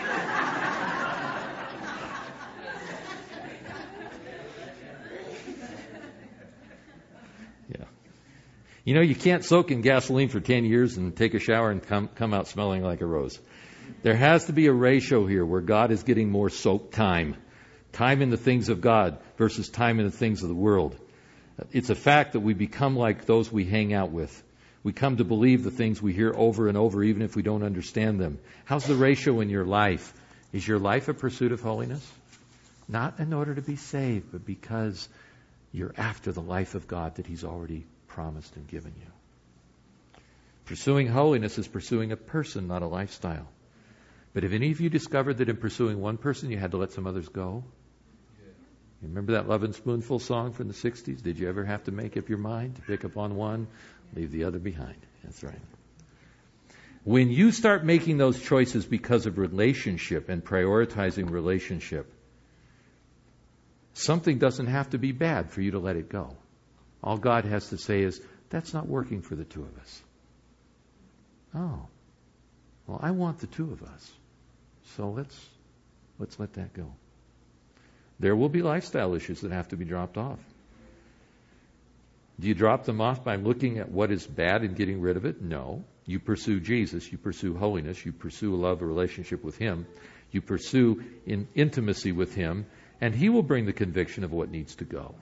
You can't soak in gasoline for 10 years and take a shower and come out smelling like a rose. There has to be a ratio here where God is getting more soaked time. Time in the things of God versus time in the things of the world. It's a fact that we become like those we hang out with. We come to believe the things we hear over and over, even if we don't understand them. How's the ratio in your life? Is your life a pursuit of holiness? Not in order to be saved, but because you're after the life of God that He's already promised and given you. Pursuing holiness is pursuing a person, not a lifestyle. But have any of you discovered that in pursuing one person, you had to let some others go? You remember that Love and Spoonful song from the 60s? Did you ever have to make up your mind to pick up on one, leave the other behind? That's right. When you start making those choices because of relationship and prioritizing relationship, something doesn't have to be bad for you to let it go. All God has to say is, that's not working for the two of us. Oh, well, I want the two of us. So let's let that go. There will be lifestyle issues that have to be dropped off. Do you drop them off by looking at what is bad and getting rid of it? No. You pursue Jesus. You pursue holiness. You pursue a love, a relationship with Him. You pursue intimacy with Him, and He will bring the conviction of what needs to go.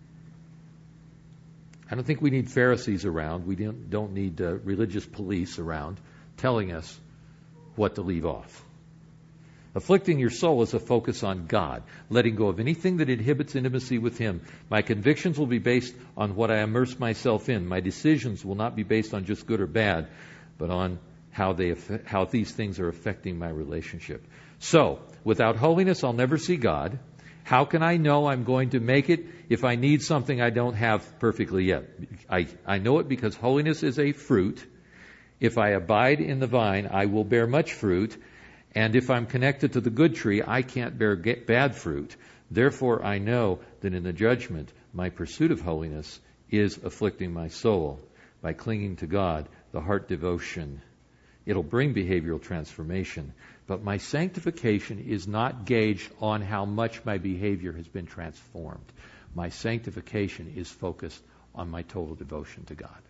I don't think we need Pharisees around. We don't need religious police around telling us what to leave off. Afflicting your soul is a focus on God, letting go of anything that inhibits intimacy with Him. My convictions will be based on what I immerse myself in. My decisions will not be based on just good or bad, but on how these things are affecting my relationship. So, without holiness, I'll never see God. How can I know I'm going to make it if I need something I don't have perfectly yet? I know it because holiness is a fruit. If I abide in the vine, I will bear much fruit. And if I'm connected to the good tree, I can't bear bad fruit. Therefore, I know that in the judgment, my pursuit of holiness is afflicting my soul. By clinging to God, the heart devotion, it'll bring behavioral transformation. But my sanctification is not gauged on how much my behavior has been transformed. My sanctification is focused on my total devotion to God.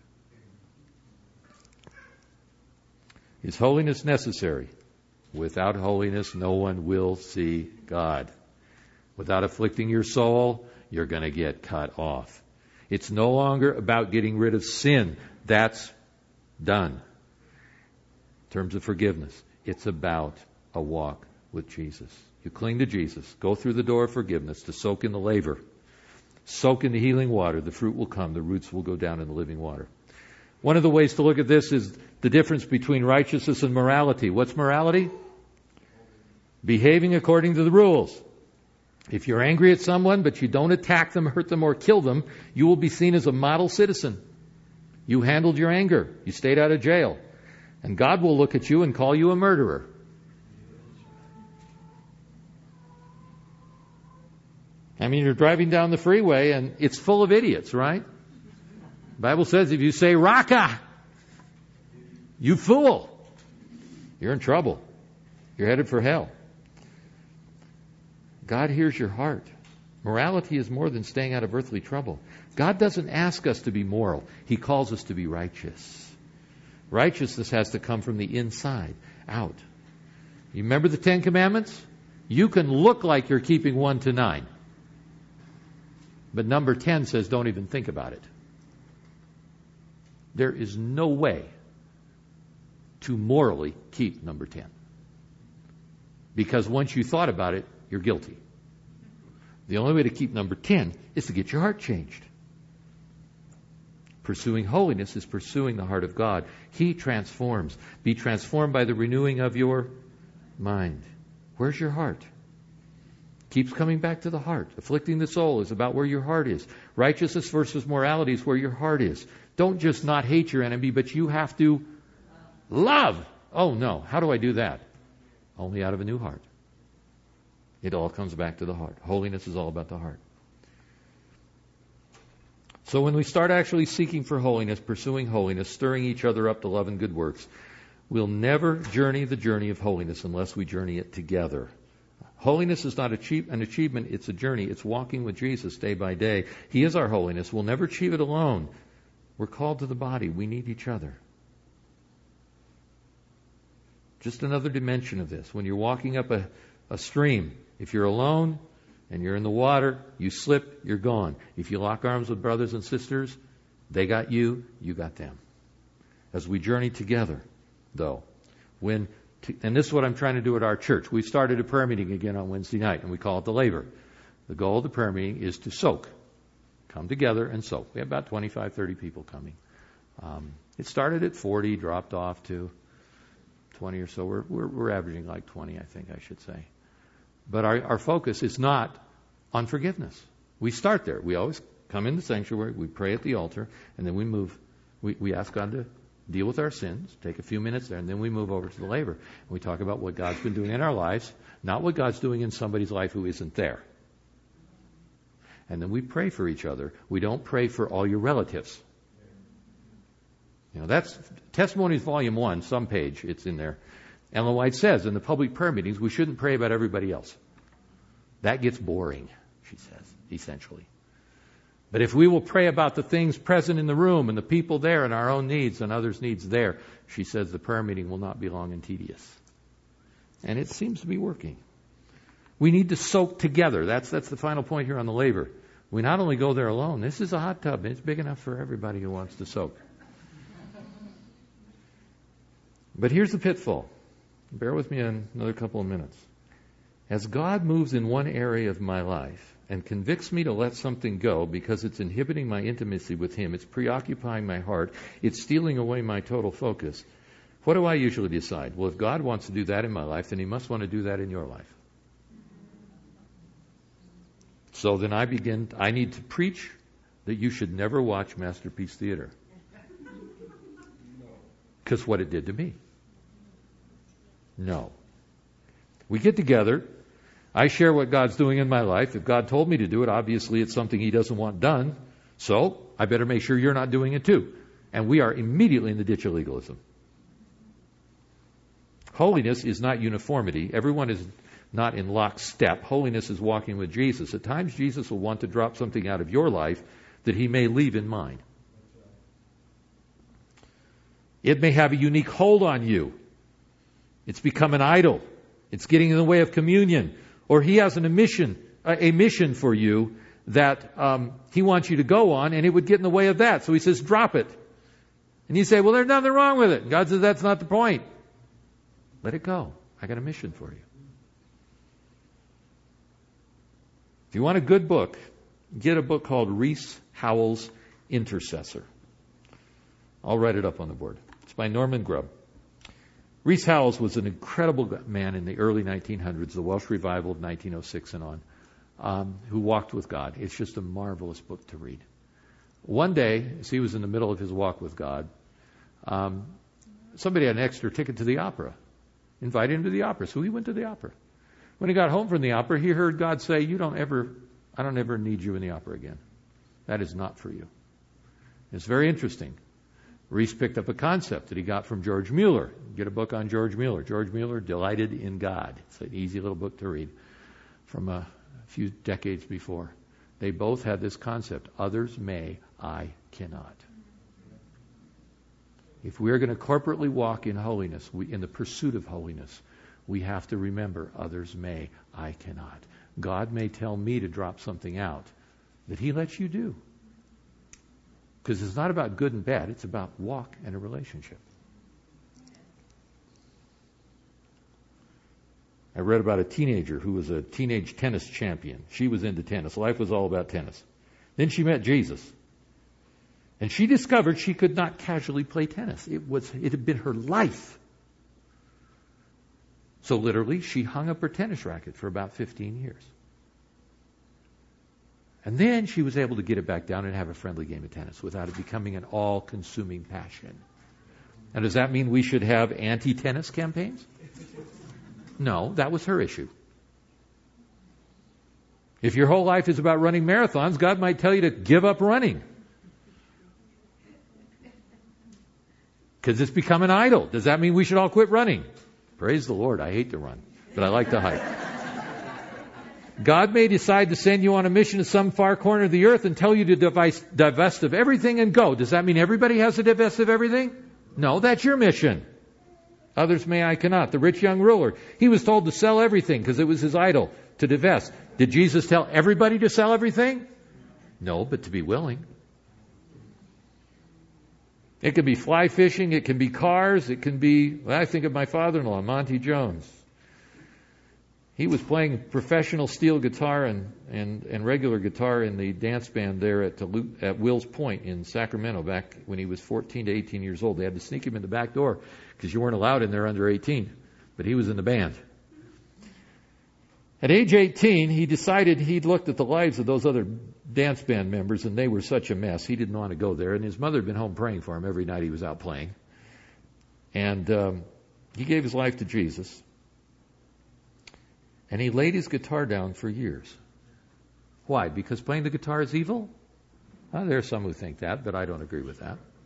Is holiness necessary? Without holiness, no one will see God. Without afflicting your soul, you're going to get cut off. It's no longer about getting rid of sin. That's done. In terms of forgiveness, it's about a walk with Jesus. You cling to Jesus. Go through the door of forgiveness to soak in the laver. Soak in the healing water. The fruit will come. The roots will go down in the living water. One of the ways to look at this is the difference between righteousness and morality. What's morality? Behaving according to the rules. If you're angry at someone, but you don't attack them, hurt them, or kill them, you will be seen as a model citizen. You handled your anger. You stayed out of jail. And God will look at you and call you a murderer. I mean, you're driving down the freeway and it's full of idiots, right? The Bible says if you say, Raka, you fool, you're in trouble. You're headed for hell. God hears your heart. Morality is more than staying out of earthly trouble. God doesn't ask us to be moral. He calls us to be righteous. Righteousness has to come from the inside out. You remember the 10 Commandments? You can look like you're keeping 1 to 9. But number 10 says don't even think about it. There is no way to morally keep number 10. Because once you thought about it, you're guilty. The only way to keep number 10 is to get your heart changed. Pursuing holiness is pursuing the heart of God. He transforms. Be transformed by the renewing of your mind. Where's your heart? Keeps coming back to the heart. Afflicting the soul is about where your heart is. Righteousness versus morality is where your heart is. Don't just not hate your enemy, but you have to love. Oh no, how do I do that? Only out of a new heart. It all comes back to the heart. Holiness is all about the heart. So when we start actually seeking for holiness, pursuing holiness, stirring each other up to love and good works, we'll never journey the journey of holiness unless we journey it together. Holiness is not an achievement, it's a journey. It's walking with Jesus day by day. He is our holiness. We'll never achieve it alone. We're called to the body. We need each other. Just another dimension of this. When you're walking up a stream, if you're alone and you're in the water, you slip, you're gone. If you lock arms with brothers and sisters, they got you, you got them. As we journey together, though, and this is what I'm trying to do at our church. We started a prayer meeting again on Wednesday night, and we call it the Labor. The goal of the prayer meeting is to soak. Come together and soak. We have about 25, 30 people coming. It started at 40, dropped off to 20 or so. We're averaging like 20, I think I should say. But our focus is not on forgiveness. We start there. We always come in the sanctuary, we pray at the altar, and then we move. We ask God to deal with our sins, take a few minutes there, and then we move over to the labor. And we talk about what God's been doing in our lives, not what God's doing in somebody's life who isn't there. And then we pray for each other. We don't pray for all your relatives. That's Testimonies Volume 1, some page, it's in there. Ellen White says in the public prayer meetings, we shouldn't pray about everybody else. That gets boring, she says, essentially. But if we will pray about the things present in the room and the people there and our own needs and others' needs there, she says the prayer meeting will not be long and tedious. And it seems to be working. We need to soak together. That's the final point here on the labor. We not only go there alone. This is a hot tub. It's big enough for everybody who wants to soak. But here's the pitfall. Bear with me another couple of minutes. As God moves in one area of my life and convicts me to let something go because it's inhibiting my intimacy with Him, it's preoccupying my heart, it's stealing away my total focus, what do I usually decide? Well, if God wants to do that in my life, then He must want to do that in your life. So then I need to preach that you should never watch Masterpiece Theater. Because what it did to me. No. We get together. I share what God's doing in my life. If God told me to do it, obviously it's something He doesn't want done. So I better make sure you're not doing it too. And we are immediately in the ditch of legalism. Holiness is not uniformity. Everyone is not in lockstep. Holiness is walking with Jesus. At times Jesus will want to drop something out of your life that He may leave in mine. It may have a unique hold on you. It's become an idol. It's getting in the way of communion. Or He has a mission for you that He wants you to go on, and it would get in the way of that. So He says, drop it. And you say, well, there's nothing wrong with it. And God says, that's not the point. Let it go. I got a mission for you. If you want a good book, get a book called Rees Howells' Intercessor. I'll write it up on the board. It's by Norman Grubb. Rees Howells was an incredible man in the early 1900s, the Welsh Revival of 1906 and on, who walked with God. It's just a marvelous book to read. One day, as he was in the middle of his walk with God, somebody had an extra ticket to the opera, invited him to the opera, so he went to the opera. When he got home from the opera, he heard God say, I don't ever need you in the opera again. That is not for you. It's very interesting. Rees picked up a concept that he got from George Mueller. Get a book on George Mueller. George Mueller, Delighted in God. It's an easy little book to read from a few decades before. They both had this concept. Others may, I cannot. If we are going to corporately walk in holiness, in the pursuit of holiness, we have to remember others may, I cannot. God may tell me to drop something out that He lets you do. Because it's not about good and bad. It's about walk and a relationship. I read about a teenager who was a teenage tennis champion. She was into tennis. Life was all about tennis. Then she met Jesus. And she discovered she could not casually play tennis. It had been her life. So literally, she hung up her tennis racket for about 15 years. And then she was able to get it back down and have a friendly game of tennis without it becoming an all-consuming passion. And does that mean we should have anti-tennis campaigns? No, that was her issue. If your whole life is about running marathons, God might tell you to give up running. Because it's become an idol. Does that mean we should all quit running? Praise the Lord. I hate to run, but I like to hike. God may decide to send you on a mission to some far corner of the earth and tell you to divest of everything and go. Does that mean everybody has to divest of everything? No, that's your mission. Others may, I cannot. The rich young ruler, he was told to sell everything because it was his idol, to divest. Did Jesus tell everybody to sell everything? No, but to be willing. It could be fly fishing, it can be cars, it can be, I think of my father-in-law, Monty Jones. He was playing professional steel guitar and regular guitar in the dance band there at Wills Point in Sacramento back when he was 14 to 18 years old. They had to sneak him in the back door because you weren't allowed in there under 18. But he was in the band. At age 18, he decided he'd looked at the lives of those other dance band members, and they were such a mess. He didn't want to go there. And his mother had been home praying for him every night he was out playing. And he gave his life to Jesus. And he laid his guitar down for years. Why? Because playing the guitar is evil? Well, there are some who think that, but I don't agree with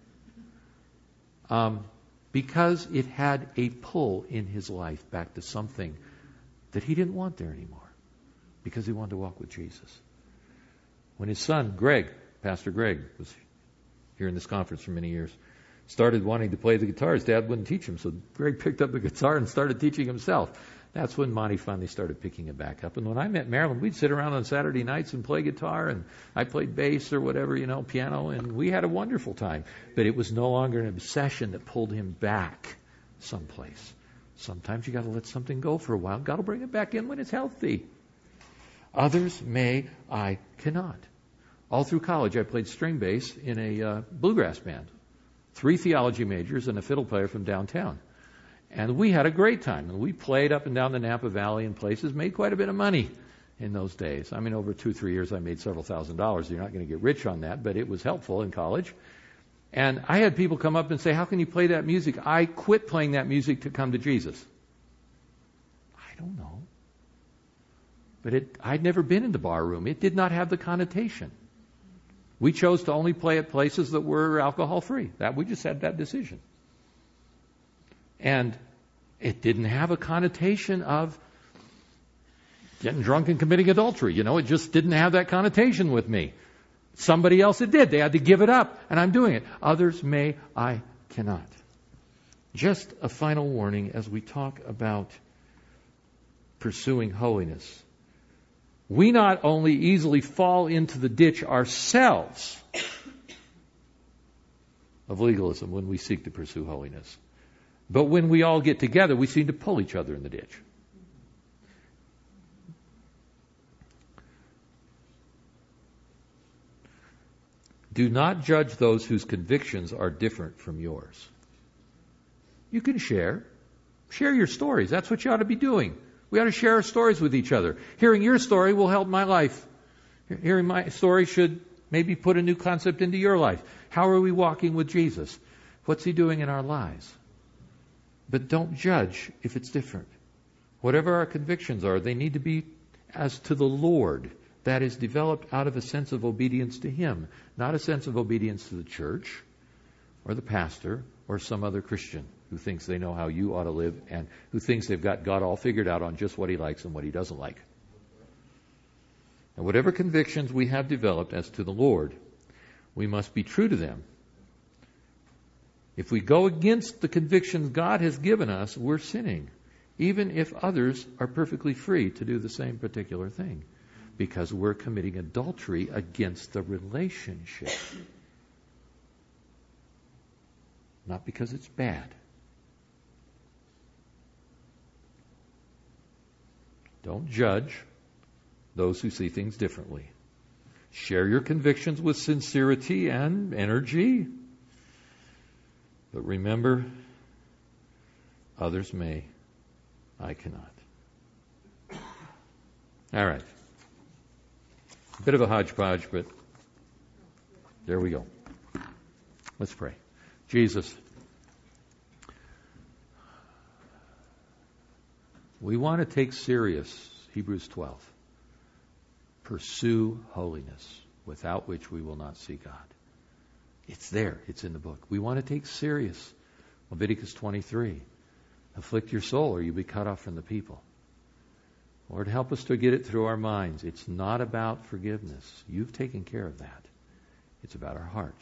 that. Because it had a pull in his life back to something that he didn't want there anymore. Because he wanted to walk with Jesus. When his son, Greg, Pastor Greg, was here in this conference for many years, started wanting to play the guitar, his dad wouldn't teach him. So Greg picked up the guitar and started teaching himself. That's when Monty finally started picking it back up. And when I met Marilyn, we'd sit around on Saturday nights and play guitar, and I played bass or whatever, piano, and we had a wonderful time. But it was no longer an obsession that pulled him back someplace. Sometimes you got to let something go for a while. God will bring it back in when it's healthy. Others may, I cannot. All through college, I played string bass in a bluegrass band. 3 theology majors and a fiddle player from downtown. And we had a great time. And we played up and down the Napa Valley in places, made quite a bit of money in those days. I mean, over 2-3 years, I made several $1,000s. You're not going to get rich on that, but it was helpful in college. And I had people come up and say, how can you play that music? I quit playing that music to come to Jesus. I don't know. But I'd never been in the bar room. It did not have the connotation. We chose to only play at places that were alcohol-free. We just had that decision. And it didn't have a connotation of getting drunk and committing adultery. It just didn't have that connotation with me. Somebody else it did. They had to give it up, and I'm doing it. Others may, I cannot. Just a final warning as we talk about pursuing holiness. We not only easily fall into the ditch ourselves of legalism when we seek to pursue holiness, but when we all get together, we seem to pull each other in the ditch. Do not judge those whose convictions are different from yours. You can share. Share your stories. That's what you ought to be doing. We ought to share our stories with each other. Hearing your story will help my life. Hearing my story should maybe put a new concept into your life. How are we walking with Jesus? What's He doing in our lives? But don't judge if it's different. Whatever our convictions are, they need to be as to the Lord. That is developed out of a sense of obedience to Him, not a sense of obedience to the church or the pastor or some other Christian who thinks they know how you ought to live and who thinks they've got God all figured out on just what He likes and what He doesn't like. And whatever convictions we have developed as to the Lord, we must be true to them. If we go against the convictions God has given us, we're sinning, even if others are perfectly free to do the same particular thing, because we're committing adultery against the relationship. Not because it's bad. Don't judge those who see things differently. Share your convictions with sincerity and energy. But remember, others may, I cannot. All right. Bit of a hodgepodge, but there we go. Let's pray. Jesus, we want to take serious Hebrews 12. Pursue holiness, without which we will not see God. It's there. It's in the book. We want to take serious Leviticus 23. Afflict your soul or you'll be cut off from the people. Lord, help us to get it through our minds. It's not about forgiveness. You've taken care of that. It's about our heart.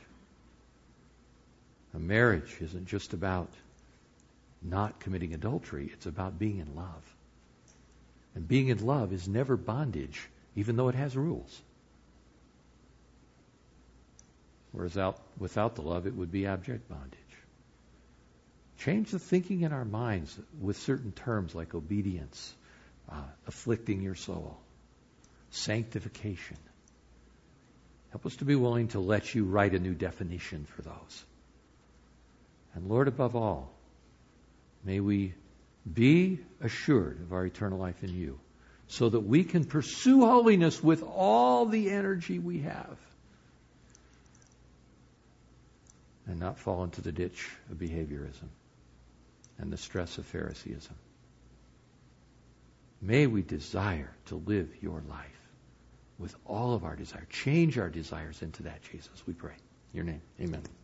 A marriage isn't just about not committing adultery. It's about being in love. And being in love is never bondage, even though it has rules. Whereas without the love, it would be abject bondage. Change the thinking in our minds with certain terms like obedience, afflicting your soul, sanctification. Help us to be willing to let you write a new definition for those. And Lord, above all, may we be assured of our eternal life in you so that we can pursue holiness with all the energy we have and not fall into the ditch of behaviorism and the stress of Phariseeism. May we desire to live your life with all of our desire. Change our desires into that, Jesus, we pray. In your name, amen.